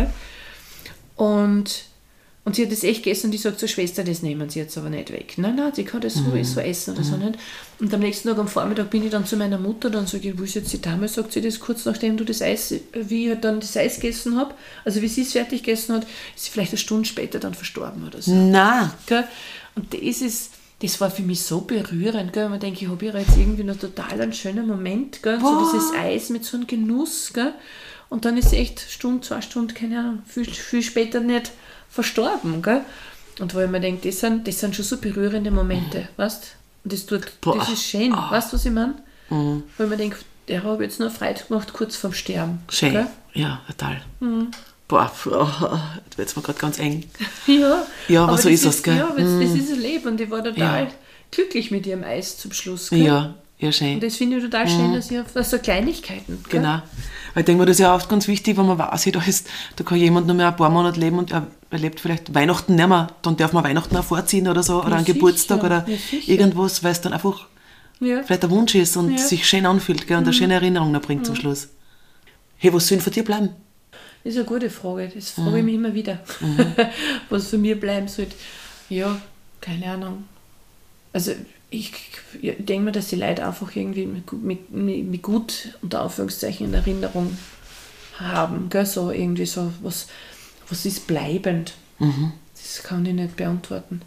Und Und sie hat das echt gegessen und ich sage zur Schwester, das nehmen sie jetzt aber nicht weg. Nein, nein, sie kann das so, mhm. so essen oder mhm. so nicht. Und am nächsten Tag am Vormittag bin ich dann zu meiner Mutter, dann sage ich, wo ist jetzt die Dame, sagt sie das kurz nachdem du das Eis, wie ich halt dann das Eis gegessen habe, also wie sie es fertig gegessen hat, ist sie vielleicht eine Stunde später dann verstorben oder so. Nein. Gell? Und das ist, das war für mich so berührend, gell? Man denke, ich habe hier jetzt irgendwie noch total einen schönen Moment, gell? So dieses Eis mit so einem Genuss, gell? Und dann ist sie echt Stunde, zwei Stunden, keine Ahnung, viel, viel später nicht verstorben, gell? Und wo ich mir denke, das sind, das sind schon so berührende Momente, mhm. weißt du? Und das tut, Boah. das ist schön, oh. weißt du, was ich meine? Mhm. Weil ich mir denke, der habe jetzt nur Freude gemacht, kurz vorm Sterben. Schön, gell? Ja, total. Mhm. Boah, oh, jetzt wird es mir gerade ganz eng. Ja, ja aber, aber so ist es, gell? Ja, aber mhm. das ist ein Leben und ich war total ja. glücklich mit ihrem Eis zum Schluss, gell? Ja, ja, schön. Und das finde ich total schön, mhm. dass ich auf so Kleinigkeiten, gell? Genau. Weil ich denke mir, das ist ja oft ganz wichtig, wenn man weiß, da, ist, da kann jemand nur mehr ein paar Monate leben und er erlebt vielleicht Weihnachten nicht mehr. Dann darf man Weihnachten auch vorziehen oder so, oder ja, einen sicher. Geburtstag oder ja, irgendwas, weil es dann einfach ja. vielleicht ein Wunsch ist und ja. sich schön anfühlt, gell, und mhm. eine schöne Erinnerung noch bringt mhm. zum Schluss. Hey, was soll von dir bleiben? Das ist eine gute Frage, das frage mhm. ich mich immer wieder. Mhm. Was von mir bleiben sollte. Ja, keine Ahnung. Also ich, ich denke mir, dass die Leute einfach irgendwie mit, mit, mit gut, unter Anführungszeichen, in Erinnerung haben. Gell? So irgendwie so, was, was ist bleibend? Mhm. Das kann ich nicht beantworten.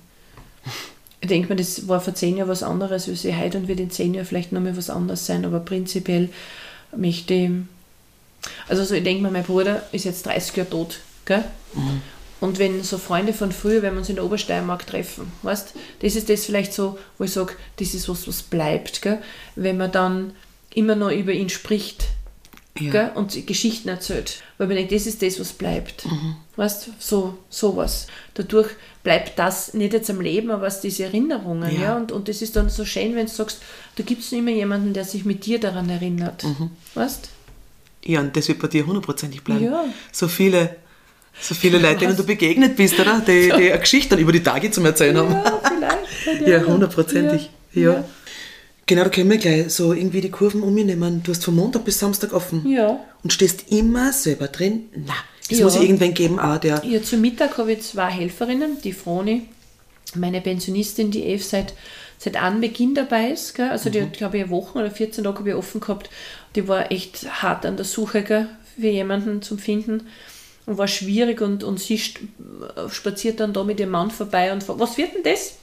Ich denke mir, das war vor zehn Jahren was anderes, als ich heute und wird in zehn Jahren vielleicht noch mal was anderes sein, aber prinzipiell möchte ich, also so, ich denke mir, mein Bruder ist jetzt dreißig Jahre tot, gell? Mhm. Und wenn so Freunde von früher, wenn wir uns in der Obersteiermark treffen, weißt, das ist das vielleicht so, wo ich sage, das ist was, was bleibt, gell? Wenn man dann immer noch über ihn spricht, ja. gell? Und Geschichten erzählt. Weil man denkt, das ist das, was bleibt. Mhm. Weißt, so sowas. Dadurch bleibt das nicht jetzt am Leben, aber es diese Erinnerungen. Ja. Ja? Und, und das ist dann so schön, wenn du sagst, da gibt es immer jemanden, der sich mit dir daran erinnert. Mhm. Weißt? Ja, und das wird bei dir hundertprozentig bleiben. Ja. So viele... So viele Leute, denen du begegnet bist, oder? Die, die eine Geschichte dann über die Tage zum Erzählen haben. Ja, vielleicht. Ja, hundertprozentig. Ja. Ja. Genau, da können wir gleich so irgendwie die Kurven um mich nehmen. Du hast von Montag bis Samstag offen. Ja. Und stehst immer selber drin. Na, das ja. muss ich irgendwann geben, auch der... Ja, zum Mittag habe ich zwei Helferinnen, die Froni, meine Pensionistin, die Eve seit, seit Anbeginn dabei ist. Gell? Also die mhm. hat, glaube ich, eine Woche oder vierzehn Tage habe ich offen gehabt. Die war echt hart an der Suche, gell, für jemanden zum Finden. Und war schwierig und, und sie spaziert dann da mit ihrem Mann vorbei und fragt, was wird denn das?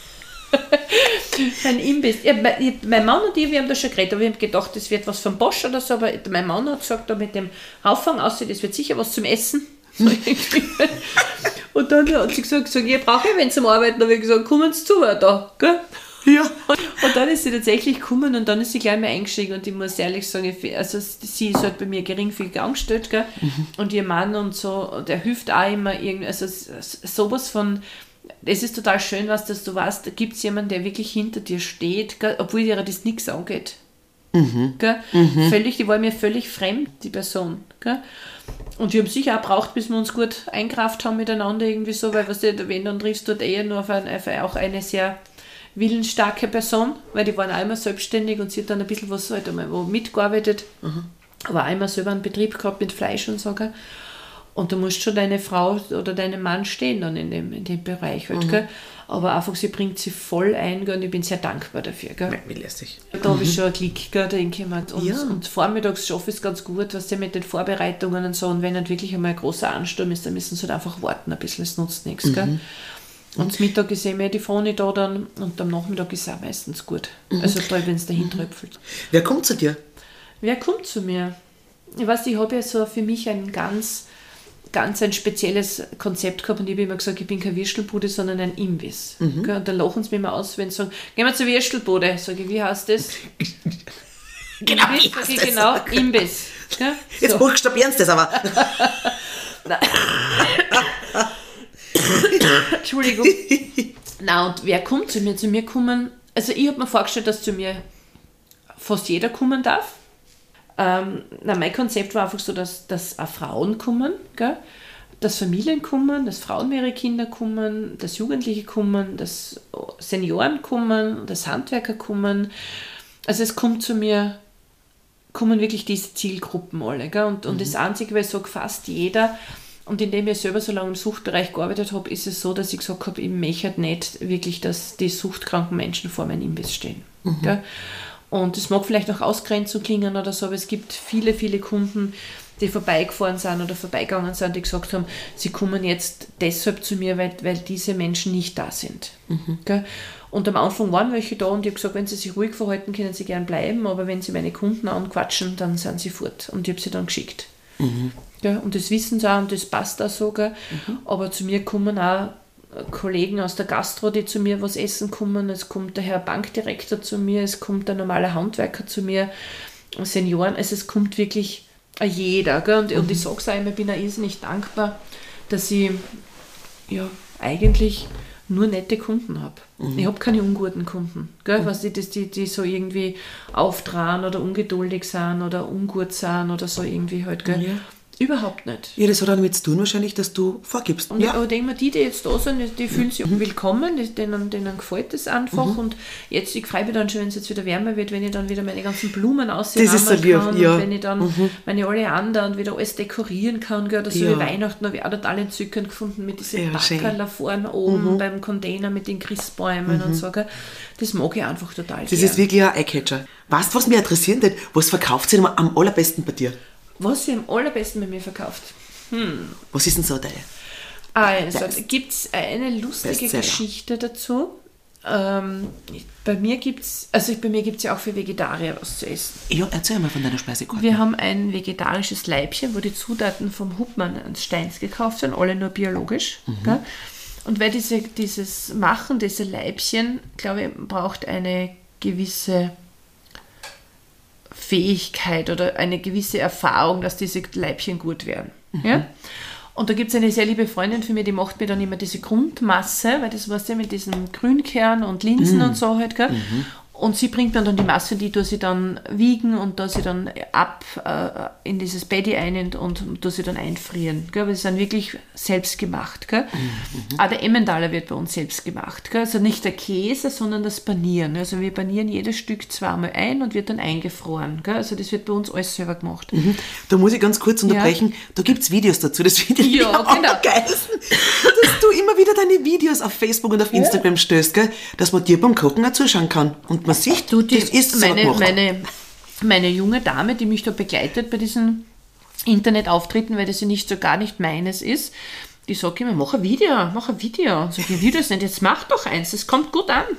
Ein Imbiss. Ja, mein, mein Mann und ich, wir haben da schon geredet, aber wir haben gedacht, das wird was von Bosch oder so, aber mein Mann hat gesagt, da mit dem Auffang aussieht, das wird sicher was zum Essen. So und dann hat sie gesagt, gesagt ich brauche ich wenn zum Arbeiten, da habe ich gesagt, kommen Sie zu, da, gell? Ja. Und dann ist sie tatsächlich gekommen und dann ist sie gleich mal eingestiegen und ich muss ehrlich sagen, also sie ist halt bei mir geringfügig angestellt, gell? Mhm. Und ihr Mann und so, der hilft auch immer irgendwie, also sowas von, es ist total schön, was dass du weißt, da gibt es jemanden, der wirklich hinter dir steht, gell? Obwohl dir das nichts angeht. Mhm. Gell? Mhm. Völlig, die war mir völlig fremd, die Person. Gell? Und die haben sicher auch gebraucht, bis wir uns gut eingerafft haben miteinander irgendwie so, weil was du, wenn dann triffst du eher nur auf, ein, auf auch eine sehr willensstarke Person, weil die waren auch immer selbstständig und sie hat dann ein bisschen was halt einmal wo mitgearbeitet, mhm. aber auch immer selber einen Betrieb gehabt mit Fleisch und so. Gell? Und du musst schon deine Frau oder deinen Mann stehen dann in dem, in dem Bereich halt, mhm. gell? Aber einfach, sie bringt sie voll ein, gell? Und ich bin sehr dankbar dafür. Gell? Wie lässig. Da mhm. habe ich schon einen Klick, gell, denke ich mir. Und, ja. und vormittags schaffe ich es ganz gut, was ja mit den Vorbereitungen und so, und wenn halt wirklich einmal ein großer Ansturm ist, dann müssen sie halt einfach warten ein bisschen, es nutzt nichts. Mhm. Gell? Und zum Mittag ist eben die Froni da dann und am Nachmittag ist es auch meistens gut. Mhm. Also toll, wenn es dahin tröpfelt. Wer kommt zu dir? Wer kommt zu mir? Ich weiß, ich habe ja so für mich ein ganz, ganz ein spezielles Konzept gehabt und ich habe immer gesagt, ich bin keine Würstelbude, sondern ein Imbiss. Mhm. Und dann lachen sie mich immer aus, wenn sie sagen, gehen wir zur Würstelbude. Sage ich, wie heißt das? Genau, Imbiss, wie heißt ich, das? Genau, Imbiss. Ja, so. Jetzt buchstabieren sie das aber. Entschuldigung. Na, und wer kommt zu mir? Zu mir kommen, also ich habe mir vorgestellt, dass zu mir fast jeder kommen darf. Ähm, na, mein Konzept war einfach so, dass, dass auch Frauen kommen, gell? Dass Familien kommen, dass Frauen mit ihren Kindern kommen, dass Jugendliche kommen, dass Senioren kommen, dass Handwerker kommen. Also es kommt zu mir, kommen wirklich diese Zielgruppen alle. Gell? Und, und mhm. das Einzige, weil ich sage, fast jeder, und indem ich selber so lange im Suchtbereich gearbeitet habe, ist es so, dass ich gesagt habe, ich möchte nicht wirklich, dass die suchtkranken Menschen vor meinem Imbiss stehen. Mhm. Gell? Und es mag vielleicht auch Ausgrenzung klingen oder so, aber es gibt viele, viele Kunden, die vorbeigefahren sind oder vorbeigegangen sind, die gesagt haben, sie kommen jetzt deshalb zu mir, weil, weil diese Menschen nicht da sind. Mhm. Gell? Und am Anfang waren welche da und ich habe gesagt, wenn sie sich ruhig verhalten, können sie gern bleiben, aber wenn sie meine Kunden anquatschen, dann sind sie fort. Und ich habe sie dann geschickt. Mhm. Gell? Und das wissen sie auch und das passt auch so. Gell? Mhm. Aber zu mir kommen auch Kollegen aus der Gastro, die zu mir was essen kommen. Es kommt der Herr Bankdirektor zu mir, es kommt der normale Handwerker zu mir, Senioren. Also es kommt wirklich jeder. Gell? Und, mhm. und ich sage es auch immer, ich bin auch irrsinnig dankbar, dass ich ja, eigentlich nur nette Kunden habe. Mhm. Ich habe keine unguten Kunden. Gell? Mhm. Weißt du, die, die, die so irgendwie auftragen oder ungeduldig sind oder ungut sind oder so irgendwie halt. Gell? Ja. Überhaupt nicht. Ja, das hat damit zu tun wahrscheinlich, dass du vorgibst. Und ja. ich denke mir, die, die jetzt da sind, die fühlen sich mhm. willkommen, denen, denen gefällt das einfach. Mhm. Und jetzt, ich freue mich dann schon, wenn es jetzt wieder wärmer wird, wenn ich dann wieder meine ganzen Blumen aussehen kann. So ja. Und wenn ich dann mhm. meine Oleander und wieder alles dekorieren kann. Gell, oder so ja. wie Weihnachten habe ich auch total entzückend gefunden mit diesen ja, Backerl vorne oben mhm. beim Container mit den Christbäumen mhm. und so. Gell. Das mag ich einfach total Das gern. Ist wirklich ein Eyecatcher. Weißt du, was mich interessiert hat? Was verkauft sich am allerbesten bei dir? Was sie am allerbesten bei mir verkauft? Hm. Was ist denn so deine? Also, da gibt es eine lustige Bestseller. Geschichte dazu. Ähm, bei mir gibt es also bei mir gibt's ja auch für Vegetarier was zu essen. Ja, erzähl mal von deiner Speisekarte. Wir haben ein vegetarisches Leibchen, wo die Zutaten vom Hubmann und Steins gekauft werden, alle nur biologisch. Mhm. Gell? Und weil diese, dieses Machen, diese Leibchen, glaube ich, braucht eine gewisse Fähigkeit oder eine gewisse Erfahrung, dass diese Leibchen gut werden. Mhm. Ja? Und da gibt es eine sehr liebe Freundin für mich, die macht mir dann immer diese Grundmasse, weil das weißt du, mit diesem Grünkern und Linsen mhm. und so halt. Gell? Mhm. Und sie bringt mir dann die Masse, die tue sie dann wiegen und tue sie dann ab äh, in dieses Paddy ein und, und tue sie dann einfrieren. Gell? Aber das ist dann wirklich selbst gemacht. Gell? Mhm. Auch der Emmentaler wird bei uns selbst gemacht. Gell? Also nicht der Käse, sondern das Panieren. Also wir panieren jedes Stück zweimal ein und wird dann eingefroren. Gell? Also das wird bei uns alles selber gemacht. Mhm. Da muss ich ganz kurz unterbrechen. Ja. Da gibt es Videos dazu. Das finde ich ja, auch genau. geil. Dass du immer wieder deine Videos auf Facebook und auf Instagram ja. stößt, gell? Dass man dir beim Kochen auch zuschauen kann. Und man sieht, du, die, das ist meine, so meine, meine junge Dame, die mich da begleitet bei diesen Internetauftritten, weil das ja nicht so gar nicht meines ist, die sagt immer, mach ein Video, mach ein Video. Sag ich, Videos nicht, jetzt mach doch eins, das kommt gut an.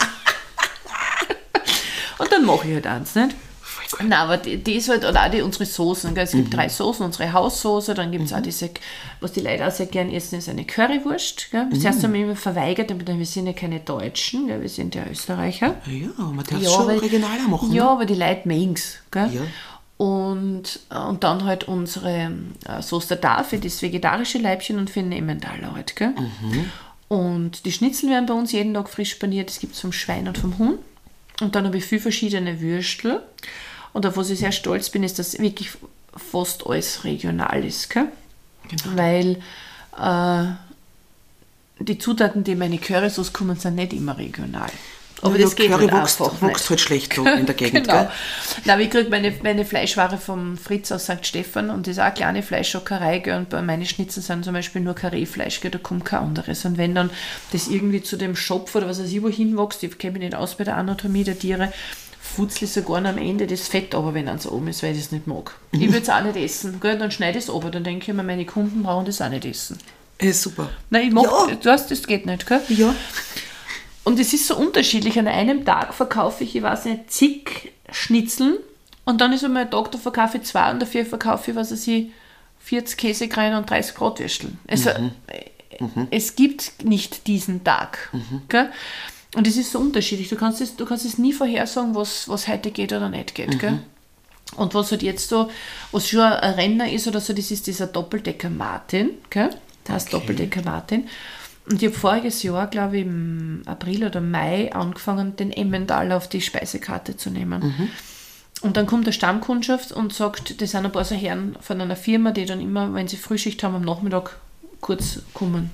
Und dann mache ich halt eins, nicht? Nein, aber die, die ist halt, oder auch die, unsere Soßen. Gell? Es gibt mhm. drei Soßen, unsere Haussoße, dann gibt es mhm. auch diese, was die Leute auch sehr gerne essen, ist eine Currywurst. Gell? Das mhm. erste Mal immer verweigert, damit wir sind ja keine Deutschen, gell? Wir sind ja Österreicher. Ja, man darf es ja, schon weil, regionaler machen. Ja, ne? Aber die Leute mögen es. Ja. Und, und dann halt unsere äh, Sauce der Tafel, das vegetarische Leibchen und für den Emmentaler halt. Gell? Mhm. Und die Schnitzel werden bei uns jeden Tag frisch paniert, das gibt es vom Schwein und vom Huhn. Und dann habe ich viele verschiedene Würstel. Und auf was ich sehr stolz bin, ist, dass wirklich fast alles regional ist. Gell? Genau. Weil äh, die Zutaten, die in meine Currysauce kommen, sind nicht immer regional. Aber ja, das geht Curry halt wächst, einfach wächst nicht. halt schlecht in der Gegend. Genau. Gell? Nein, ich kriege meine, meine Fleischware vom Fritz aus Sankt Stephan und das ist auch eine kleine Fleischschockerei. Gell? Und bei meinen Schnitzeln sind zum Beispiel nur Karreefleisch, gell? Da kommt kein anderes. Und wenn dann das irgendwie zu dem Schopf oder was weiß ich wohin wächst, ich kenne mich nicht aus bei der Anatomie der Tiere, futzle sogar am Ende das Fett, aber wenn es oben ist, weil ich das nicht mag. Mhm. Ich würde es auch nicht essen. Gell? Dann schneide ich es aber, dann denke ich mir, meine Kunden brauchen das auch nicht essen. Ja, super. Nein, ich mag, ja. du hast, das geht nicht, gell? Ja. Und es ist so unterschiedlich. An einem Tag verkaufe ich, ich weiß nicht, zig Schnitzeln und dann ist einmal ein Tag, da verkaufe ich zwei und dafür verkaufe ich, was weiß ich, vierzig Käsekreiner und dreißig Bratwürsteln. Also, mhm. Mhm. es gibt nicht diesen Tag. Mhm. Gell? Und es ist so unterschiedlich. Du kannst es, du kannst es nie vorhersagen, was, was heute geht oder nicht geht. Mhm. Gell? Und was halt jetzt so, was schon ein Renner ist oder so, das ist dieser Doppeldecker Martin. Gell? Das heißt okay. Doppeldecker Martin. Und ich habe voriges Jahr, glaube ich, im April oder Mai angefangen, den Emmentaler auf die Speisekarte zu nehmen. Mhm. Und dann kommt der Stammkundschaft und sagt, das sind ein paar so Herren von einer Firma, die dann immer, wenn sie Frühschicht haben, am Nachmittag kurz kommen.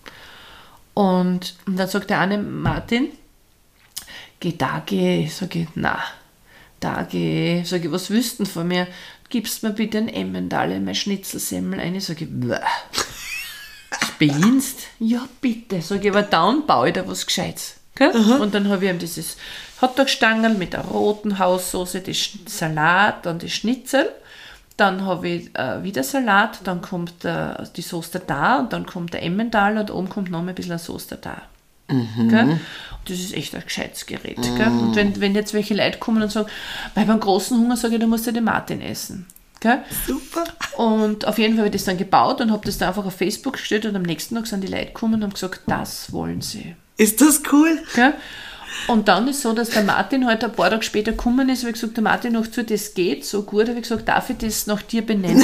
Und, und dann sagt der eine, Martin, geh da, geh. Sag ich, na, da geh. Sag ich, was willst du denn von mir? Gibst mir bitte ein Emmentaler, mein Schnitzelsemmel ein. Sag ich, bäh. Spinnst? Ja, bitte. Sag ich, aber dann baue ich da was Gescheites. Gell? Und dann habe ich ihm dieses Hotdog-Stangerl mit der roten Haussoße, die Sch- Salat, dann die Schnitzel. Dann habe ich äh, wieder Salat, dann kommt äh, die Sauce Tartar und dann kommt der Emmentaler und oben kommt noch ein bisschen Sauce Tartar. Mhm. Gell? Und das ist echt ein gescheites Gerät. Mhm. Gell? Und wenn, wenn jetzt welche Leute kommen und sagen, bei beim großen Hunger sage ich, du musst ja den Martin essen. Gell? Super. Und auf jeden Fall habe ich das dann gebaut und habe das dann einfach auf Facebook gestellt und am nächsten Tag sind die Leute gekommen und haben gesagt, das wollen sie. Ist das cool? Gell? Und dann ist so, dass der Martin heute ein paar Tage später gekommen ist, habe ich gesagt, der Martin noch zu, das geht so gut, habe ich gesagt, darf ich das nach dir benennen?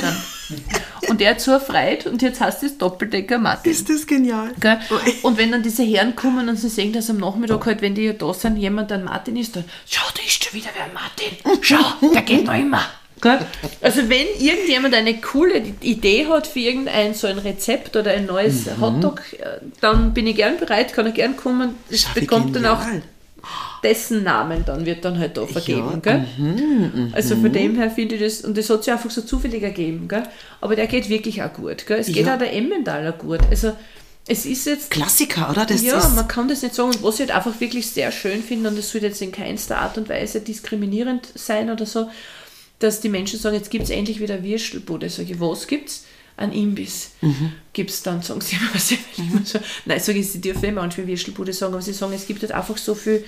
Und er hat so erfreut und jetzt heißt es Doppeldecker Martin. Ist das genial? Gell? Und wenn dann diese Herren kommen und sie sehen, dass am Nachmittag halt, wenn die ja da sind, jemand ein Martin ist, dann, schau, da ist schon wieder wer Martin. Schau, der geht noch immer. Gell? Also wenn irgendjemand eine coole Idee hat für irgendein so ein Rezept oder ein neues mhm. Hotdog, dann bin ich gern bereit, kann er gern kommen. Das Schau, wie bekommt dann auch genial. dessen Namen dann wird dann halt da vergeben. Ja, gell? mhm, also von dem her finde ich das, und das hat sich einfach so zufällig ergeben. Gell? Aber der geht wirklich auch gut. Gell? Es geht Ja. auch der Emmentaler gut. Also es ist jetzt... Klassiker, oder? Das ja, ist man kann das nicht sagen. Und was ich halt einfach wirklich sehr schön finde, und das soll jetzt in keinster Art und Weise diskriminierend sein oder so, dass die Menschen sagen, jetzt gibt es endlich wieder Würstelbude. Sag ich, was gibt's? Ein Imbiss. Mhm. Gibt es dann, sagen sie immer, was ich immer so. Nein, sage ich, sie dürfen immer manchmal Würstelbude sagen, aber sie sagen, es gibt halt einfach so viel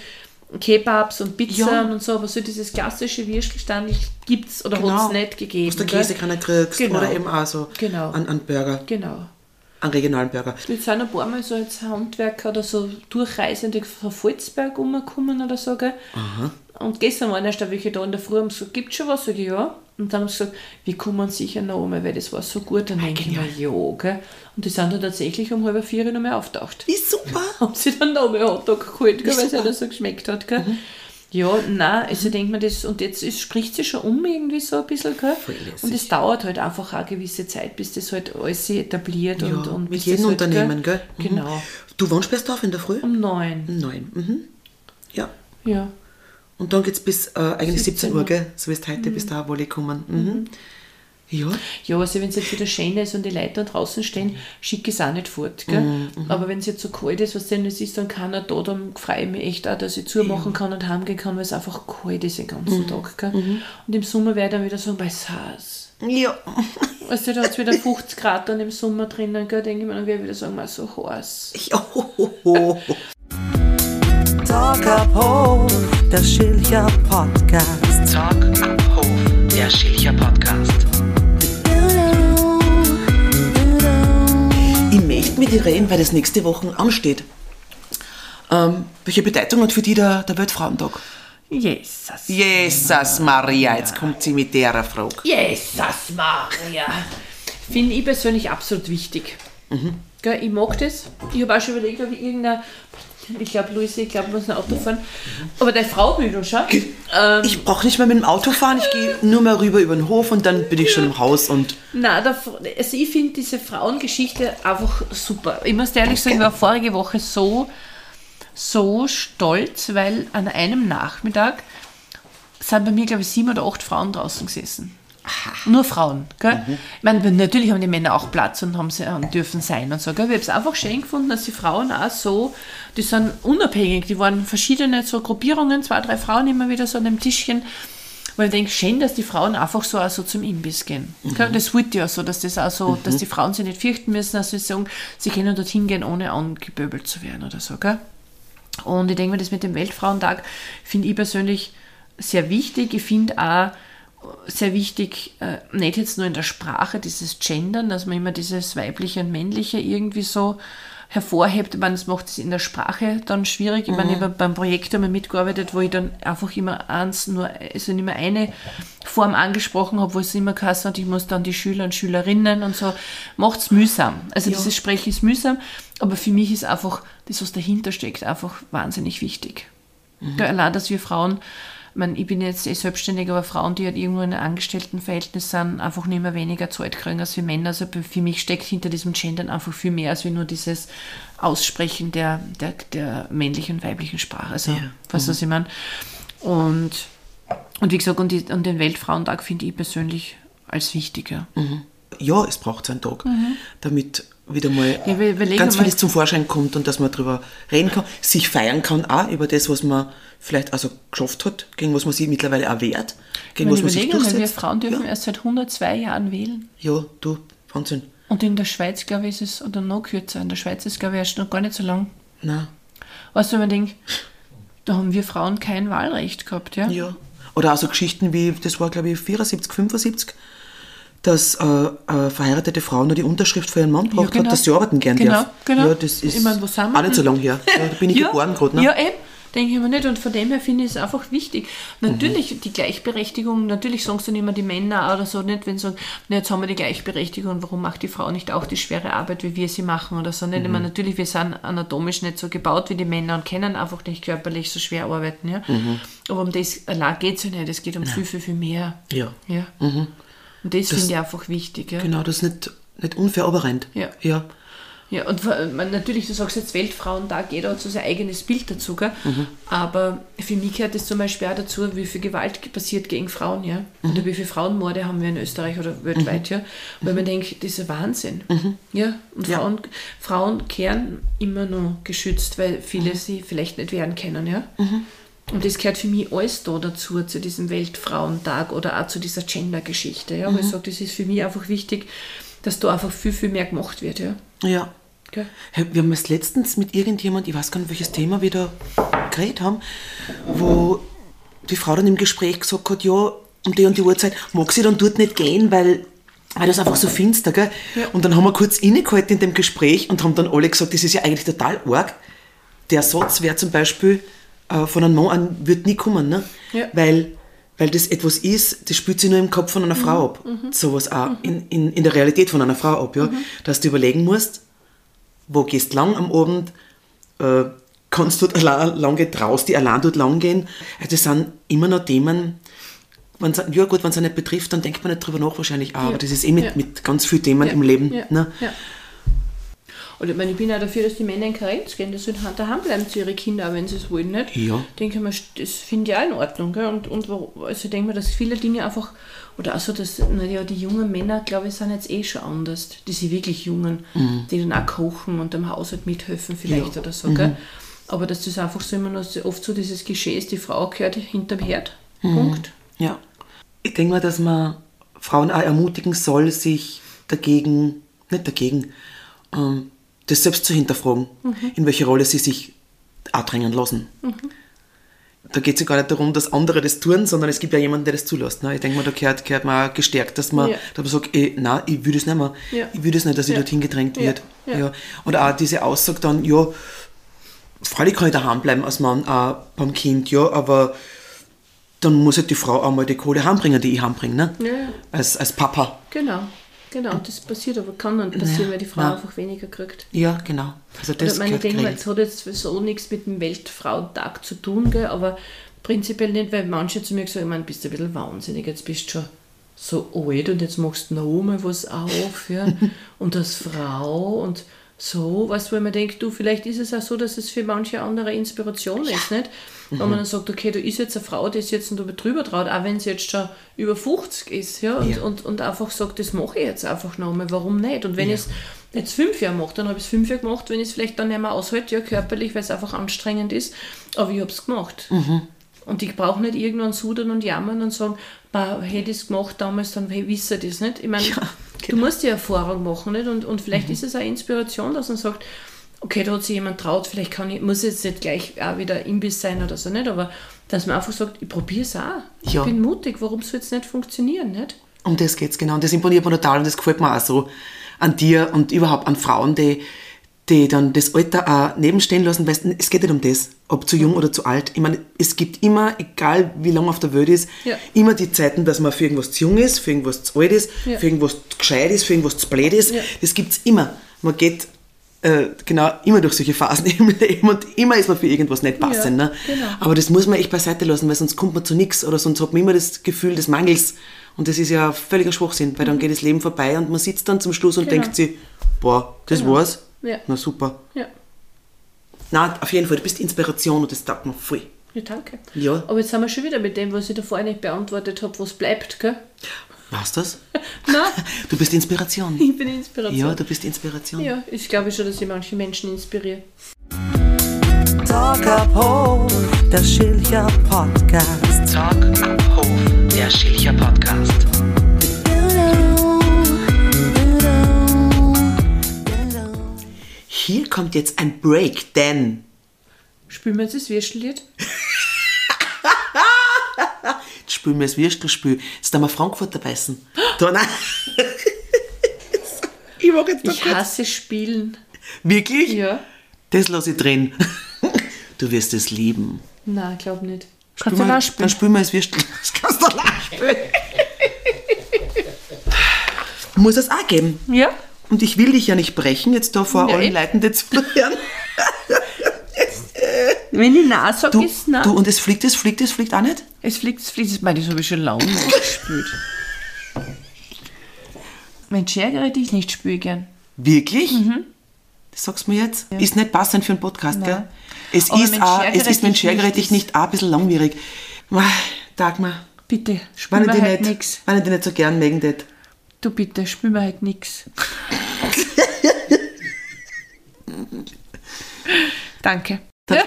Kebabs und Pizza Ja. und so, aber so dieses klassische Würstelstand gibt es oder Genau. hat es nicht gegeben. was der gell? Käse keiner kriegst. Genau. Oder eben auch so Genau. an, an Burger, Genau. an regionalen Burger. Jetzt sind ein paar Mal so als Handwerker oder so Durchreisende von Volzberg umgekommen oder so, gell? Aha. Und gestern waren erst welche da in der Früh und haben gesagt, gibt es schon was? Sag ich, ja. Und dann haben sie gesagt, wir kommen sicher noch einmal, weil das war so gut. Dann denke ich mir, ja, gell? Und die sind dann tatsächlich um halb vier noch mal auftaucht. Wie super. Haben sie dann noch einmal Hotdog geholt, gell, weil es super. ja so geschmeckt hat, gell? Mhm. Ja, nein, also mhm. denkt man das, und jetzt ist, spricht sie schon um irgendwie so ein bisschen, gell? Voll lässig. Und es dauert halt einfach auch eine gewisse Zeit, bis das halt alles sich etabliert. Ja, und, und mit bis jedem das halt, Unternehmen, gell? Mhm. Genau. Du wohnst bis auf in der Früh? Um neun. Um neun. Mhm. Ja. Ja. Und dann geht es bis äh, eigentlich siebzehn Uhr, Uhr. gell? So wie es heute, mhm. bis da, wo ich kommen. Mhm. Ja. Ja, also wenn es jetzt wieder schön ist und die Leute da draußen stehen, schicke ich es auch nicht fort. Gell? Mhm. Aber wenn es jetzt so kalt ist, was denn das ist, dann kann er da, dann freue ich mich echt auch, dass ich zumachen kann und heimgehen kann, weil es einfach kalt ist den ganzen Mhm. Tag. Gell? Mhm. Und im Sommer werde ich dann wieder sagen, bei es heiß. Ja. Also da hat es wieder fünfzig Grad dann im Sommer drinnen, gell? Denke ich mir, dann werde ich wieder sagen, mal so heiß. Ja. Talk ab Hof, der Schilcher Podcast. Talk ab Hof, der Schilcher Podcast. Ich möchte mit dir reden, weil das nächste Woche ansteht. Ähm, welche Bedeutung hat für dich der, der Weltfrauentag? Jesus. Jesus Maria, jetzt kommt sie mit der Frage. Jesus Maria. Finde ich persönlich absolut wichtig. Mhm. Gell, ich mag das. Ich habe auch schon überlegt, ob ich irgendeine... Ich glaube, Luise, ich glaube, ich muss ein Auto fahren. Aber deine Frau will doch schon. Ähm, Ich brauche nicht mehr mit dem Auto fahren, ich gehe nur mal rüber über den Hof und dann bin ich schon im Haus. Und Nein, da, also ich finde diese Frauengeschichte einfach super. Ich muss dir ehrlich sagen, ich war vorige Woche so, so stolz, weil an einem Nachmittag sind bei mir, glaube ich, sieben oder acht Frauen draußen gesessen. Nur Frauen. Gell? Mhm. Ich meine, natürlich haben die Männer auch Platz und haben sie, ähm, dürfen sein und so. Gell? Ich habe es einfach schön gefunden, dass die Frauen auch so, die sind unabhängig, die waren verschiedene so Gruppierungen, zwei, drei Frauen immer wieder so an dem Tischchen. Weil ich denke, schön, dass die Frauen einfach so, auch so zum Imbiss gehen. Mhm. Gell? Das wollte ja so, dass das auch so, mhm. dass die Frauen sich nicht fürchten müssen, dass sie sagen, sie können dorthin gehen, ohne angeböbelt zu werden oder so. Gell? Und ich denke mir, das mit dem Weltfrauentag finde ich persönlich sehr wichtig. Ich finde auch sehr wichtig, äh, nicht jetzt nur in der Sprache, dieses Gendern, dass man immer dieses Weibliche und Männliche irgendwie so hervorhebt. Ich meine, das macht es in der Sprache dann schwierig. Ich meine, ich habe beim Projekt einmal mitgearbeitet, wo ich dann einfach immer eins, nur, also nicht mehr eine Form angesprochen habe, wo es immer geheißen hat, ich muss dann die Schüler und Schülerinnen und so. Macht es mühsam. Also Ja. dieses Sprechen ist mühsam, aber für mich ist einfach das, was dahinter steckt, einfach wahnsinnig wichtig. Ja, allein, dass wir Frauen, ich meine, ich bin jetzt eh selbstständig, aber Frauen, die halt irgendwo in einem Angestelltenverhältnis sind, einfach nicht mehr weniger Zeit kriegen als wir Männer. Also für mich steckt hinter diesem Gendern einfach viel mehr als wie nur dieses Aussprechen der, der, der männlichen und weiblichen Sprache. Also, Ja. weißt du, was ich meine? Und, und wie gesagt, und, die, und den Weltfrauentag finde ich persönlich als wichtiger. Ja, es braucht so einen Tag, damit wieder mal Ja, wir überlegen ganz mal- vieles zum Vorschein kommt und dass man darüber reden kann, sich feiern kann auch über das, was man vielleicht also geschafft hat, gegen was man sich mittlerweile auch wehrt, gegen Wenn was ich man sich überlege, weil wir durchsetzt. Frauen dürfen ja. erst seit hundertzwei Jahren wählen. ja, du, Wahnsinn. Und in der Schweiz, glaube ich, ist es, oder noch kürzer, in der Schweiz ist, glaube ich, erst noch gar nicht so lang. Nein. Weißt du, wenn man denkt, da haben wir Frauen kein Wahlrecht gehabt, ja? Ja. Oder auch so Geschichten wie, das war glaube ich vierundsiebzig, fünfundsiebzig, dass äh, äh, verheiratete Frau nur die Unterschrift für ihren Mann braucht genau. hat, dass sie arbeiten gern Genau, darf. genau. Ja, das ist Ich mein, wo sind wir auch nicht so denn? lange her. Ja, da bin ich geboren gerade. Ne? Ja, eben. Denke ich mir nicht. Und von dem her finde ich es einfach wichtig. Natürlich Mhm. die Gleichberechtigung, natürlich sagen sie dann immer die Männer oder so, nicht wenn sie sagen, na, jetzt haben wir die Gleichberechtigung, warum macht die Frau nicht auch die schwere Arbeit, wie wir sie machen oder so. Nicht? Mhm. Ich meine, natürlich, wir sind anatomisch nicht so gebaut wie die Männer und können einfach nicht körperlich so schwer arbeiten. Ja? Mhm. Aber um das allein geht es ja nicht, es geht um viel, viel, viel mehr. Ja. Ja. Und das, finde ich einfach wichtig. Ja? Genau, das ist nicht, nicht unfair, aber rennt. Ja. Ja. Ja, und man, natürlich, du sagst jetzt Weltfrauentag, jeder hat so sein eigenes Bild dazu, gell? Aber für mich gehört das zum Beispiel auch dazu, wie viel Gewalt passiert gegen Frauen, ja? Oder wie viele Frauenmorde haben wir in Österreich oder weltweit, ja? Weil man denkt, das ist ein Wahnsinn, ja? Und Ja. Frauen, Frauen kehren immer noch geschützt, weil viele sie vielleicht nicht wehren können, ja? Und das gehört für mich alles da dazu, zu diesem Weltfrauentag oder auch zu dieser Gender-Geschichte, ja? Weil ich sage, das ist für mich einfach wichtig, dass da einfach viel, viel mehr gemacht wird, ja? Ja. Gell? Hey, wir haben es letztens mit irgendjemand, ich weiß gar nicht, welches Thema wir da geredet haben, wo die Frau dann im Gespräch gesagt hat, ja, um die und die Uhrzeit mag sie dann dort nicht gehen, weil, weil das einfach so finster, gell? Ja. Und dann haben wir kurz innegehalten in dem Gespräch und haben dann alle gesagt, das ist ja eigentlich total arg. Der Satz wäre zum Beispiel, äh, von einem Mann an wird nie kommen, ne? Ja. Weil, weil das etwas ist, das spielt sich nur im Kopf von einer Frau ab. Sowas auch in, in, in der Realität von einer Frau ab, ja? Dass du überlegen musst, wo gehst lang am Abend, äh, kannst du dort allein lang gehen, traust die allein dort lang gehen. Also das sind immer noch Themen, wenn's, ja gut, wenn es nicht betrifft, dann denkt man nicht drüber nach wahrscheinlich auch, aber das ist eh mit, Ja. mit ganz vielen Themen Ja. im Leben. Ja. Ne? Ja. Und ich meine, ich bin auch dafür, dass die Männer in Karenz gehen, dass sie daheim bleiben zu ihren Kindern, auch wenn sie es wollen, nicht? Ja. Denke ich mir, das finde ich auch in Ordnung. Gell? Und, und wo- also ich denke mir, dass viele Dinge einfach, oder auch so, dass, naja, die jungen Männer, glaube ich, sind jetzt eh schon anders. Diese wirklich Jungen, die dann auch kochen und am Haushalt mithelfen vielleicht oder so. Gell? Aber dass das einfach so immer noch so, oft so dieses Klischee ist, die Frau gehört hinterm Herd. Punkt. Ja. Ich denke mal, dass man Frauen auch ermutigen soll, sich dagegen, nicht dagegen, ähm, das selbst zu hinterfragen, in welche Rolle sie sich auch drängen lassen. Da geht es ja gar nicht darum, dass andere das tun, sondern es gibt ja jemanden, der das zulässt. Ne? Ich denke mal, da gehört, gehört man auch gestärkt, dass man, Ja. dass man sagt, ey, nein, ich will das nicht mehr. Ja. Ich will das nicht, dass ich Ja. dorthin gedrängt Ja. wird. Ja. Ja. Und auch diese Aussage dann, ja, freilich kann ich daheim bleiben als Mann, auch beim Kind, ja, aber dann muss halt die Frau auch mal die Kohle heimbringen, die ich heimbringe, ne? Ja, ja. Als, als Papa. Genau. Genau, und das passiert aber, kann dann passieren, Ja. weil die Frau Ja. einfach weniger kriegt. Ja, genau. Also das Oder, meine, ich gehört denke mal, geregelt. es hat jetzt so nichts mit dem Weltfrauentag zu tun, gell, aber prinzipiell nicht, weil manche zu mir gesagt haben, ich meine, bist du ein bisschen wahnsinnig, jetzt bist du schon so alt und jetzt machst du noch mal was auf, ja, und als Frau und so, weißt du, wo man denkt, du, vielleicht ist es auch so, dass es für manche andere Inspiration ist, nicht? Wenn man dann sagt, okay, du ist jetzt eine Frau, die ist jetzt drüber drüber traut, auch wenn sie jetzt schon über fünfzig ist, ja, und, Ja. und, und einfach sagt, das mache ich jetzt einfach nochmal, warum nicht? Und wenn ich es jetzt fünf Jahre mache, dann habe ich es fünf Jahre gemacht, wenn ich es vielleicht dann nicht mehr aushalte, ja, körperlich, weil es einfach anstrengend ist, aber ich habe es gemacht. Und ich brauche nicht irgendwann sudern und jammern und sagen, bah, hätte ich es gemacht damals, dann hey, wisse ich das nicht. Ich meine, Ja, du musst die Erfahrung machen, nicht? Und, und vielleicht ist es auch Inspiration, dass man sagt, okay, da hat sich jemand traut, vielleicht kann ich, muss jetzt nicht gleich auch wieder Imbiss sein oder so, nicht? Aber dass man einfach sagt, ich probiere es auch. Ja. Ich bin mutig, warum soll es nicht funktionieren, nicht? Um das geht es genau. Und das imponiert mir total und das gefällt mir auch so an dir und überhaupt an Frauen, die, die dann das Alter auch nebenstehen lassen, weil es geht nicht um das, ob zu jung oder zu alt. Ich meine, es gibt immer, egal wie lange auf der Welt ist, Ja. immer die Zeiten, dass man für irgendwas zu jung ist, für irgendwas zu alt ist, Ja. für irgendwas zu gescheit ist, für irgendwas zu blöd ist. Ja. Das gibt es immer. Man geht äh, genau immer durch solche Phasen im Leben und immer ist man für irgendwas nicht passend. Ja, ne? genau. Aber das muss man echt beiseite lassen, weil sonst kommt man zu nichts oder sonst hat man immer das Gefühl des Mangels. Und das ist ja völliger Schwachsinn, weil dann geht das Leben vorbei und man sitzt dann zum Schluss und Genau. denkt sich, boah, das Genau. war's? Ja. Na super. Ja. Nein, auf jeden Fall, du bist Inspiration und das taugt mir voll. Ja, danke. Ja. Aber jetzt sind wir schon wieder mit dem, was ich davor nicht beantwortet habe, was bleibt, gell? Weißt du das? Nein, Du bist Inspiration. ich bin Inspiration. Ja, du bist Inspiration. Ja, ich glaube schon, dass ich manche Menschen inspiriere. Talk ab Hof, der Schilcher Podcast. Talk ab Hof, der Schilcher Podcast. Hier kommt jetzt ein Break, denn Spielen wir jetzt das Würstellied? jetzt spielen wir das Würstelspiel. Jetzt haben wir Frankfurter beißen. Da, nein. Ich mag jetzt noch Ich kurz. hasse Spielen. Wirklich? Ja. Das lasse ich drin. Du wirst es lieben. Nein, ich glaube nicht. Spiel Kannst du mal- auch spielen? Dann spielen wir das Würstel. Das kannst du auch spielen. Muss es auch geben. Ja? Und ich will dich ja nicht brechen, jetzt da vor Nee. allen Leuten, die zuhören. Wenn ich Nein sage, Du, ist Nein. du, und es fliegt, es fliegt, es fliegt auch nicht? Es fliegt, es fliegt. Ich meine, das habe ich schon lange nicht gespielt. Wenn ich ärgere dich nicht, spiele ich gern. Wirklich? Das sagst du mir jetzt? Ist nicht passend für einen Podcast, gell? Es Aber ist, wenn auch, Schergerecht es ist, wenn nicht Schergerecht dich ist- nicht auch ein bisschen langwierig. Mei, Dagmar, Bitte, spiel wenn mir ich, halt dich nicht, nix. wenn ich dich nicht so gern mögen tät. Du bitte, spiel mir halt nix. Danke.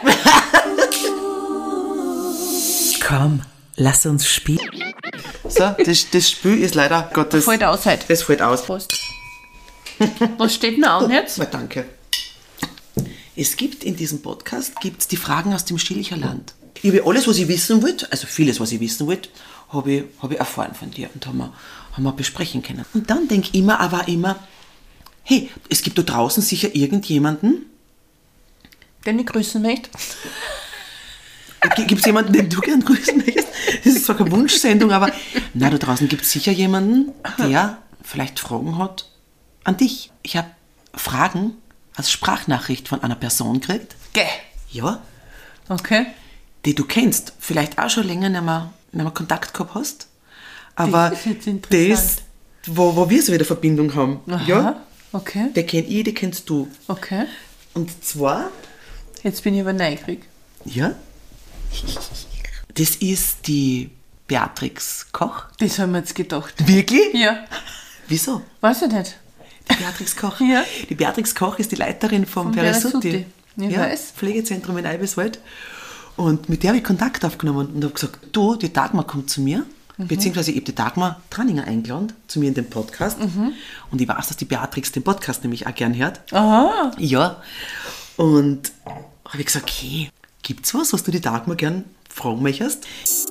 Komm, lass uns spielen. So, das, das Spiel ist leider Gottes... Fällt aus heute. Das fällt aus. Prost. Was steht denn an jetzt? Na, danke. Es gibt in diesem Podcast gibt's die Fragen aus dem Schilcher Land. Ich habe alles, was ich wissen wollte, also vieles, was ich wissen wollte, habe ich, habe ich erfahren von dir und haben wir, haben wir besprechen können. Und dann denke ich immer, aber immer, hey, es gibt da draußen sicher irgendjemanden, Den ich grüßen möchte. gibt es jemanden, den du gern grüßen möchtest? Das ist zwar keine Wunschsendung, aber na, da draußen gibt es sicher jemanden, der vielleicht Fragen hat an dich. Ich habe Fragen als Sprachnachricht von einer Person gekriegt, Geh. ja, Okay. die du kennst, vielleicht auch schon länger nicht mehr, nicht mehr Kontakt gehabt hast, aber Das ist jetzt interessant. das, wo, wo wir so wieder Verbindung haben, Aha. ja, Okay. der kennt ich, die kennst du. Okay. Und zwar, Jetzt bin ich aber neugierig. ja, das ist die Beatrix Koch. Das haben wir jetzt gedacht. Wirklich? Ja. Wieso? Weiß ich nicht. Die Beatrix Koch. Ja. Die Beatrix Koch ist die Leiterin vom Vom Peresutti. Peresutti. Ich Ja, weiß. Pflegezentrum in Eibiswald. Und mit der habe ich Kontakt aufgenommen und habe gesagt, du, die Dagmar kommt zu mir, Mhm. beziehungsweise ich habe die Dagmar Tranninger eingeladen, zu mir in den Podcast. Mhm. Und ich weiß, dass die Beatrix den Podcast nämlich auch gern hört. Aha. Ja. Und habe ich gesagt, okay, gibt's was, was du die Dagmar gern fragen möchtest?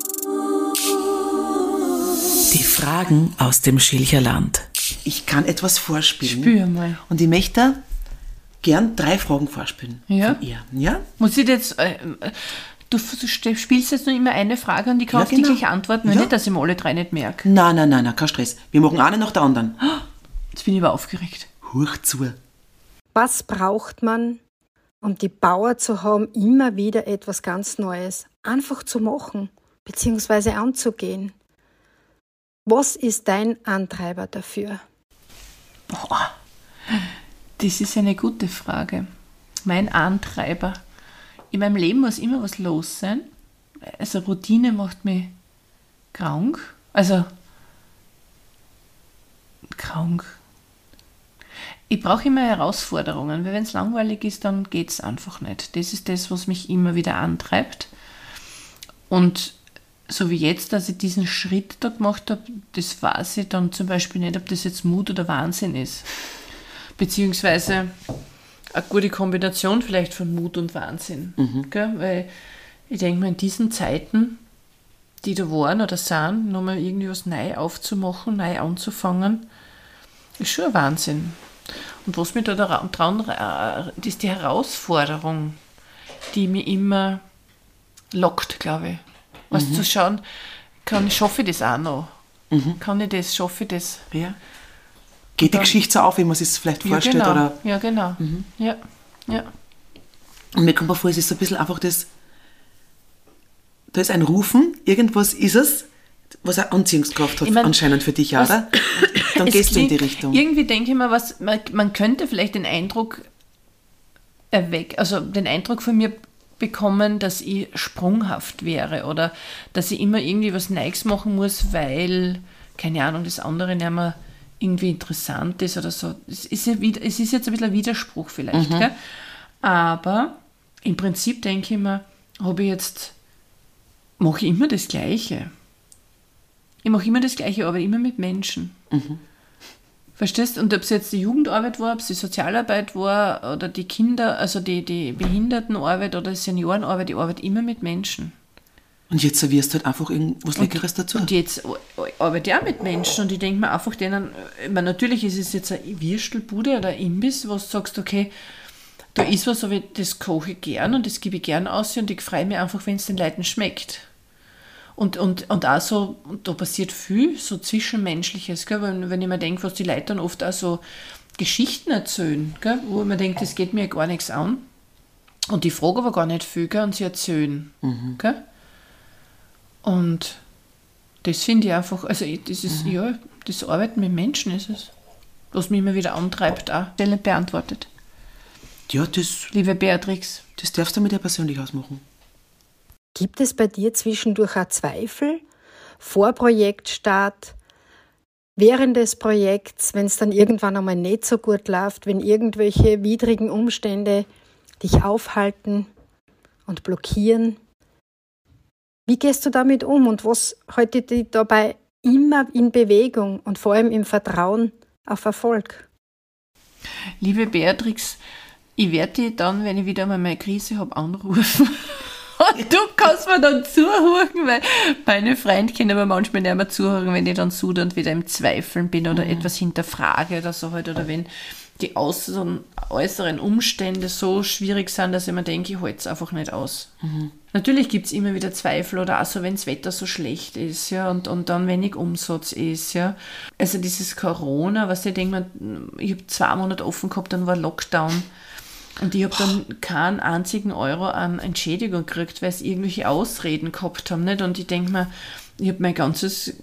Die Fragen aus dem Schilcher Land. Ich kann etwas vorspielen. Spür mal. Und ich möchte gern drei Fragen vorspielen. Ja. Von ihr. Ja? Muss ich jetzt. Äh, äh, du f- spielst jetzt nur immer eine Frage und ich kann Ja, auf die genau. gleich antworten, weil Ja. nicht, dass ich mir alle drei nicht merke. Nein, nein, nein, nein, kein Stress. Wir machen eine nach der anderen. Jetzt bin ich aber aufgeregt. Huch zu. Was braucht man, um die Power zu haben, immer wieder etwas ganz Neues einfach zu machen bzw. anzugehen? Was ist dein Antreiber dafür? Boah, das ist eine gute Frage. Mein Antreiber. In meinem Leben muss immer was los sein. Also Routine macht mich krank. Also krank. Ich brauche immer Herausforderungen, weil wenn es langweilig ist, dann geht es einfach nicht. Das ist das, was mich immer wieder antreibt. Und so wie jetzt, dass ich diesen Schritt da gemacht habe, das weiß ich dann zum Beispiel nicht, ob das jetzt Mut oder Wahnsinn ist. Beziehungsweise eine gute Kombination vielleicht von Mut und Wahnsinn. Gell? Weil ich denke mir, in diesen Zeiten, die da waren oder sind, nochmal irgendwie was neu aufzumachen, neu anzufangen, ist schon ein Wahnsinn. Und was mir da dran äh, das ist die Herausforderung, die mich immer lockt, glaube ich. Was Mhm. zu schauen, kann, schaffe ich das auch noch? Mhm. Kann ich das, schaffe ich das? Ja. Geht die dann- Geschichte so auf, wie man sich es vielleicht vorstellt? ja, genau. Oder? Ja, genau. Ja, ja. Und mir kommt mir vor, es ist so ein bisschen einfach das, da ist ein Rufen, irgendwas ist es, was eine Anziehungskraft hat Ich mein, anscheinend für dich, was- oder? Dann Es gehst du in die klingt- Richtung. Irgendwie denke ich mir, was, man, man könnte vielleicht den Eindruck erwecken, also den Eindruck von mir bekommen, dass ich sprunghaft wäre oder dass ich immer irgendwie was Neues machen muss, weil, keine Ahnung, das andere nicht mehr irgendwie interessant ist oder so. Es ist, ja wieder, es ist jetzt ein bisschen ein Widerspruch vielleicht, gell? Aber im Prinzip denke ich mir, habe ich jetzt, mache ich immer das Gleiche. Ich mache immer das Gleiche, aber immer mit Menschen. Verstehst? Und ob es jetzt die Jugendarbeit war, ob es die Sozialarbeit war oder die Kinder, also die, die Behindertenarbeit oder die Seniorenarbeit, ich arbeite immer mit Menschen. Und jetzt servierst du halt einfach irgendwas Leckeres dazu. Und jetzt arbeite ich auch mit Menschen und ich denke mir einfach denen, ich meine, natürlich ist es jetzt eine Würstelbude oder ein Imbiss, wo du sagst, okay, da ist was, aber das koche ich gern und das gebe ich gern aus und ich freue mich einfach, wenn es den Leuten schmeckt. Und, und, und auch so, und da passiert viel so Zwischenmenschliches, gell? Wenn, wenn ich mir denke, was die Leute dann oft auch so Geschichten erzählen, gell? Wo man denkt, das geht mir gar nichts an. Und die fragen aber gar nicht viel, gell? Und sie erzählen. Gell? Und das finde ich einfach, also ich- das ist, ja, das Arbeiten mit Menschen ist es, was mich immer wieder antreibt, auch. Stelle beantwortet. Ja, das, Liebe Beatrix, das darfst du mit dir persönlich ausmachen. Gibt es bei dir zwischendurch auch Zweifel vor Projektstart, während des Projekts, wenn es dann irgendwann einmal nicht so gut läuft, wenn irgendwelche widrigen Umstände dich aufhalten und blockieren? Wie gehst du damit um und was hält dich dabei immer in Bewegung und vor allem im Vertrauen auf Erfolg? liebe Beatrix, ich werde dich dann, wenn ich wieder mal meine Krise habe, anrufen. Und du kannst mir dann zuhören, weil meine Freunde können aber manchmal nicht mehr zuhören, wenn ich dann so und wieder im Zweifeln bin oder etwas hinterfrage oder so halt, oder wenn die äußeren, äußeren Umstände so schwierig sind, dass ich mir denke, ich halte es einfach nicht aus. Natürlich gibt es immer wieder Zweifel oder auch so, wenn das Wetter so schlecht ist, ja, und, und dann wenig Umsatz ist, ja. Also dieses Corona, was ich denke, ich habe zwei Monate offen gehabt, dann war Lockdown. Und ich habe dann keinen einzigen Euro an Entschädigung gekriegt, weil es irgendwelche Ausreden gehabt haben. Nicht? Und ich denke mir, ich habe mein ganzes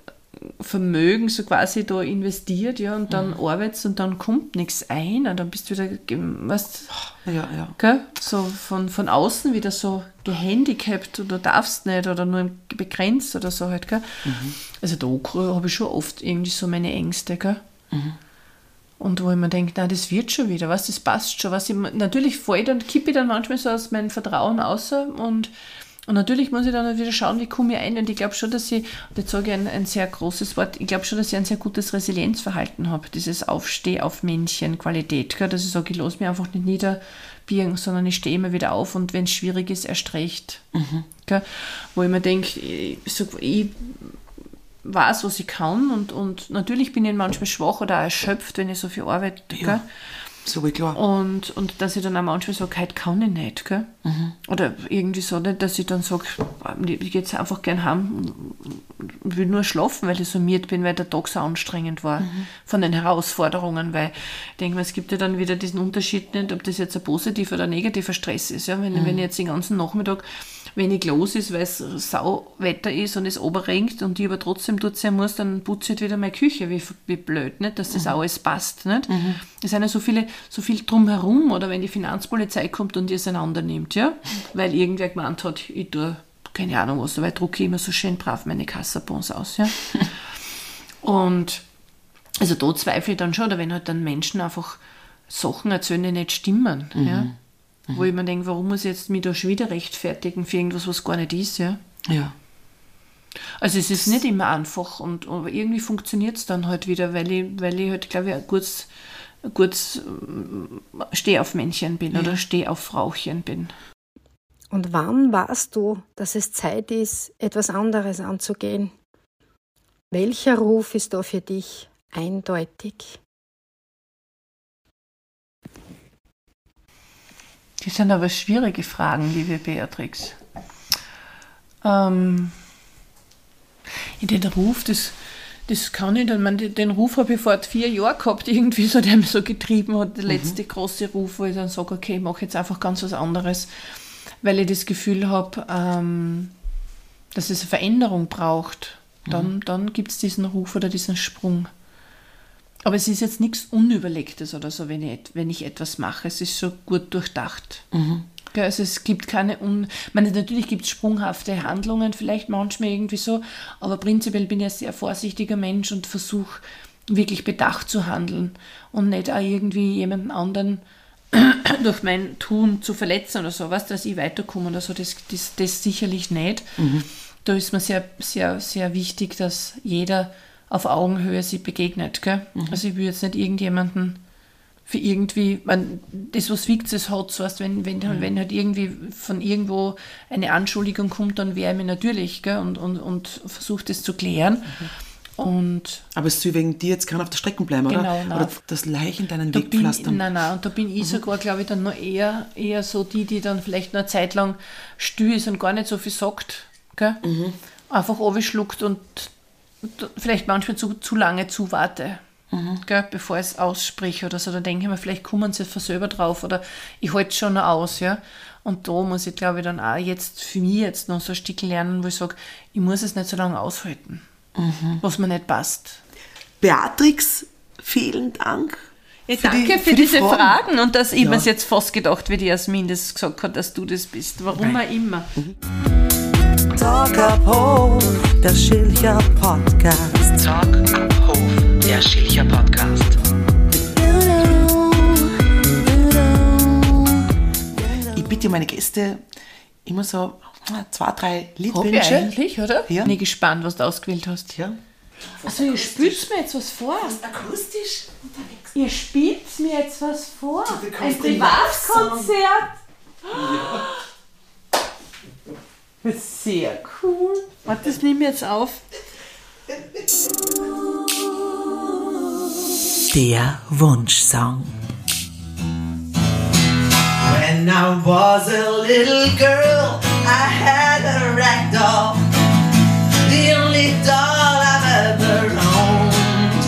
Vermögen so quasi da investiert, ja, und dann mhm. arbeitest und dann kommt nichts ein und dann bist du wieder, weißt, Ja, ja. gell? So von, von außen wieder so gehandicapt oder darfst nicht oder nur begrenzt oder so halt. Gell? Mhm. Also da habe ich schon oft irgendwie so meine Ängste. Gell? Mhm. Und wo ich mir denke, nein, das wird schon wieder, was, das passt schon. Was ich, natürlich fall ich dann, kippe ich dann manchmal so aus meinem Vertrauen raus und, und natürlich muss ich dann wieder schauen, wie komme ich ein. Und ich glaube schon, dass ich, und jetzt sage ich ein, ein sehr großes Wort, ich glaube schon, dass ich ein sehr gutes Resilienzverhalten habe, dieses Aufsteh auf Männchen, Qualität, gell? Dass ich sage, ich lasse mich einfach nicht niederbiegen, sondern ich stehe immer wieder auf und wenn es schwierig ist, erst recht. Mhm. Gell? Wo ich mir denke, ich, so, ich weiß, was ich kann und, und natürlich bin ich manchmal schwach oder auch erschöpft, wenn ich so viel arbeite. Ja, gell? so wie klar. Und, und dass ich dann auch manchmal sage, heute kann ich nicht. Gell? Mhm. Oder irgendwie so, nicht, dass ich dann sage, ich gehe jetzt einfach gern heim und will nur schlafen, weil ich so müde bin, weil der Tag so anstrengend war mhm. von den Herausforderungen, weil ich denke mir, es gibt ja dann wieder diesen Unterschied nicht, ob das jetzt ein positiver oder ein negativer Stress ist. Ja? Wenn, mhm. wenn ich jetzt den ganzen Nachmittag wenig los ist, weil es Sauwetter ist und es oberregnet und ich aber trotzdem dort sein muss, dann putze ich wieder meine Küche, wie, wie blöd, nicht? Dass das mhm. alles passt. Nicht? Mhm. Es sind ja so, viele, so viel drumherum, oder wenn die Finanzpolizei kommt und die auseinander nimmt, ja? Weil irgendwer gemeint hat, ich tue, keine Ahnung was, weil ich drucke immer so schön brav meine Kassabons aus. Ja? Und also da zweifle ich dann schon, oder wenn halt dann Menschen einfach Sachen erzählen, die nicht stimmen. Mhm. Ja? Mhm. Wo ich mir denke, warum muss ich jetzt mich da schon wieder rechtfertigen für irgendwas, was gar nicht ist, ja? Ja. Also es ist nicht immer einfach, und, aber irgendwie funktioniert es dann halt wieder, weil ich, weil ich halt, glaube ich, ein gutes, ein gutes Stehaufmännchen bin, ja, oder Stehauf-Frauchen bin. Und wann weißt du, dass es Zeit ist, etwas anderes anzugehen? Welcher Ruf ist da für dich eindeutig? Das sind aber schwierige Fragen, liebe Beatrix. Ähm, den Ruf, das, das kann ich, man, den Ruf habe ich vor vier Jahren gehabt, irgendwie so, der mich so getrieben hat, der letzte mhm. große Ruf, wo ich dann sage, okay, ich mache jetzt einfach ganz was anderes, weil ich das Gefühl habe, ähm, dass es eine Veränderung braucht. Dann, mhm. dann gibt es diesen Ruf oder diesen Sprung. Aber es ist jetzt nichts Unüberlegtes oder so, wenn ich, wenn ich etwas mache. Es ist so gut durchdacht. Mhm. Also es gibt keine, Un- ich meine, natürlich gibt es sprunghafte Handlungen, vielleicht manchmal irgendwie so, aber prinzipiell bin ich ein sehr vorsichtiger Mensch und versuche wirklich bedacht zu handeln und nicht auch irgendwie jemanden anderen durch mein Tun zu verletzen oder so, was, dass ich weiterkomme oder so, das, das, das sicherlich nicht. Mhm. Da ist mir sehr, sehr, sehr wichtig, dass jeder auf Augenhöhe sich begegnet. Gell? Mhm. Also ich will jetzt nicht irgendjemanden für irgendwie, man, das, was Wichses hat, so heißt, wenn, wenn, mhm. wenn halt irgendwie von irgendwo eine Anschuldigung kommt, dann wehre ich mich natürlich, gell, und, und, und versuche das zu klären. Mhm. Und aber es soll wegen dir jetzt keiner auf der Strecke bleiben, genau, oder? Nein. Oder das Leichen deinen da Weg bin, pflastern? Nein, nein, und da bin ich mhm. sogar, glaube ich, dann noch eher, eher so die, die dann vielleicht noch eine Zeit lang still ist und gar nicht so viel sagt, gell? Mhm. Einfach runterschluckt und vielleicht manchmal zu, zu lange zuwarte. Mhm. Gell, bevor ich es ausspreche oder so, dann denke ich mir, vielleicht kommen sie von selber drauf oder ich halte es schon noch aus, ja. Und da muss ich, glaube ich, dann auch jetzt für mich jetzt noch so ein Stück lernen, wo ich sage, ich muss es nicht so lange aushalten, mhm. was mir nicht passt. Beatrix, vielen Dank. Ja, für danke die, für, für diese die Fragen. Fragen und dass ich ja. mir jetzt fast gedacht, wie die Jasmin das gesagt hat, dass du das bist. Warum Nein. auch immer. Mhm. Talk ab Hof, der Schilcher Podcast. Talk ab Hof, der Schilcher Podcast. Ich bitte meine Gäste immer so zwei, drei Hab ich Liedwünsche. eigentlich, oder? Ja. Bin ich gespannt, was du ausgewählt hast. Ja. Also ihr spielt mir jetzt was vor. Akustisch unterwegs. Ihr spielt mir jetzt was vor. Du Ein kannst Privatkonzert. Ja. Sehr cool. Warte, das nehme ich jetzt auf. Der Wunschsong. When I was a little girl, I had a rag doll, the only doll I've ever owned.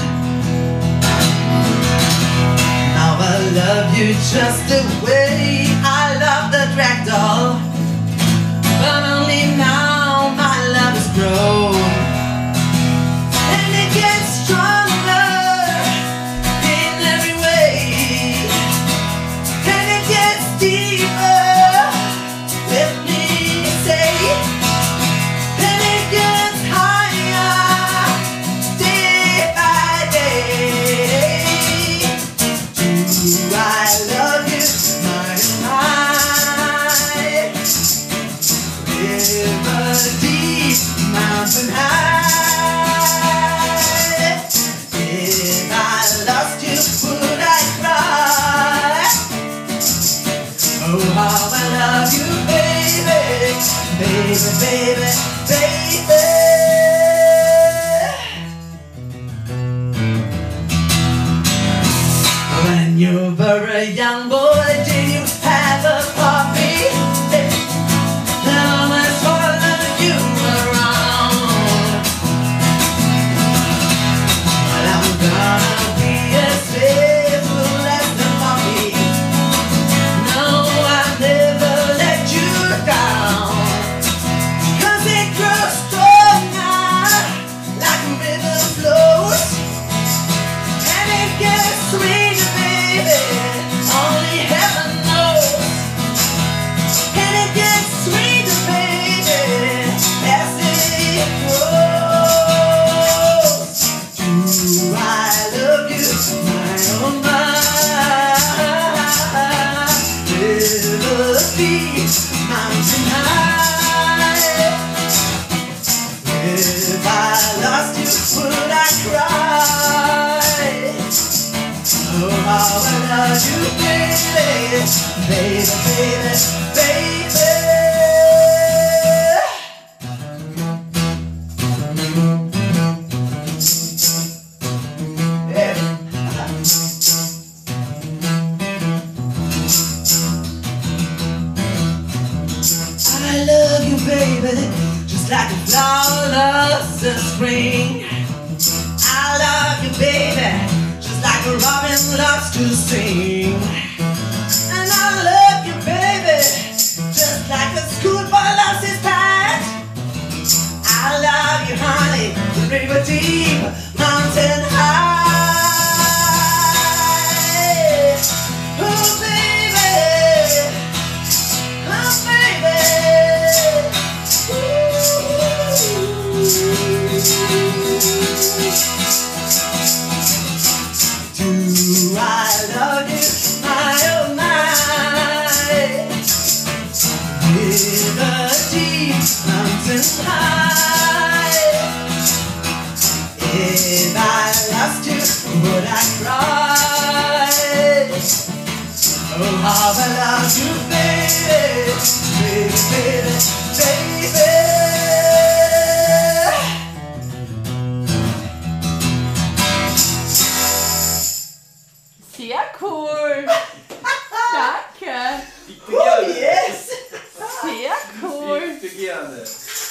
Now I love you just the way I love the rag doll, but only now my love has grown, and it gets stronger in every way, and it gets deeper, let me say, and it gets higher day by day. Do I love you, my, my river deep, mountain high? If I lost you, would I cry? Oh, how I love you, baby, baby, baby, baby. When you were a young boy, did you have a puppy? And almost followed you around. But I'm gonna be as faithful as the puppy. No, I'll never let you down. 'Cause it grows stronger like a river flows, and it gets sweeter, baby, only heaven knows. And it gets sweeter, baby, as it grows. Do I love you, my oh my? River deep, mountain high. If I lost you, would I cry? Oh, how I love you, baby, baby, baby, baby. Yeah. baby, just like a flower loves the spring. I love you, baby, just like a robin loves to sing. And I love you, baby, just like a schoolboy loves his pad. I love you, honey, the river deep, mountain high. Oh, baby, oh, baby. Do I love you, my oh my? River deep, mountain high. If I lost you, would I cry? Oh, how I love you, baby, baby, baby, baby. Sehr cool. Danke. Oh, yes! Sehr cool. Bitte gerne.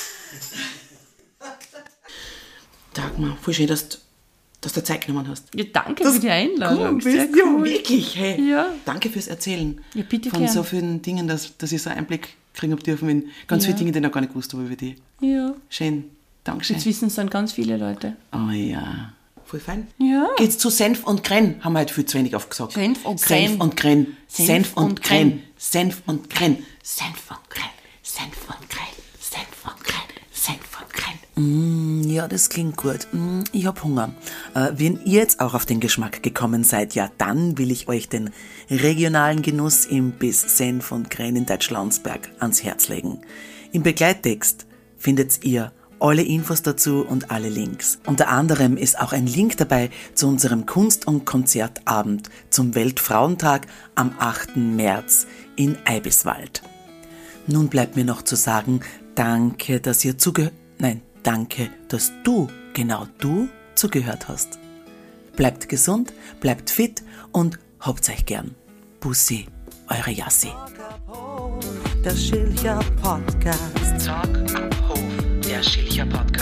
Dagmar, voll schön, dass, dass du Zeit genommen hast. Ja, danke für die Einladung. Cool, Sehr bist, cool. Ja, wirklich. Hey. Ja. Danke fürs Erzählen Ja, bitte von gern. so vielen Dingen, dass, dass ich so einen Einblick kriegen habe dürfen in ganz Ja. viele Dinge, die ich noch gar nicht gewusst habe über die. Ja. Schön. Dankeschön. Jetzt wissen es dann ganz viele Leute. Oh ja, voll fein. Ja. Geht's zu Senf und Krenn, haben wir heute viel zu wenig aufgesagt. Senf und Senf Krenn. und Krenn. Senf Senf und und Krenn. Krenn. Senf und Krenn. Senf und Krenn. Senf und Krenn. Senf und Krenn. Senf und Krenn. Mm, ja, das klingt gut. Mm, ich hab Hunger. Äh, wenn ihr jetzt auch auf den Geschmack gekommen seid, ja, dann will ich euch den regionalen Genuss im Biss Senf und Krenn in Deutschlandsberg ans Herz legen. Im Begleittext findet ihr alle Infos dazu und alle Links. Unter anderem ist auch ein Link dabei zu unserem Kunst- und Konzertabend zum Weltfrauentag am achten März in Eibiswald. Nun bleibt mir noch zu sagen, danke, dass ihr zugehört, nein, danke, dass du, genau du, zugehört hast. Bleibt gesund, bleibt fit und habt's euch gern. Bussi, eure Jassi. Der Schilcher Podcast. Talk am Hof, der Schilcher Podcast.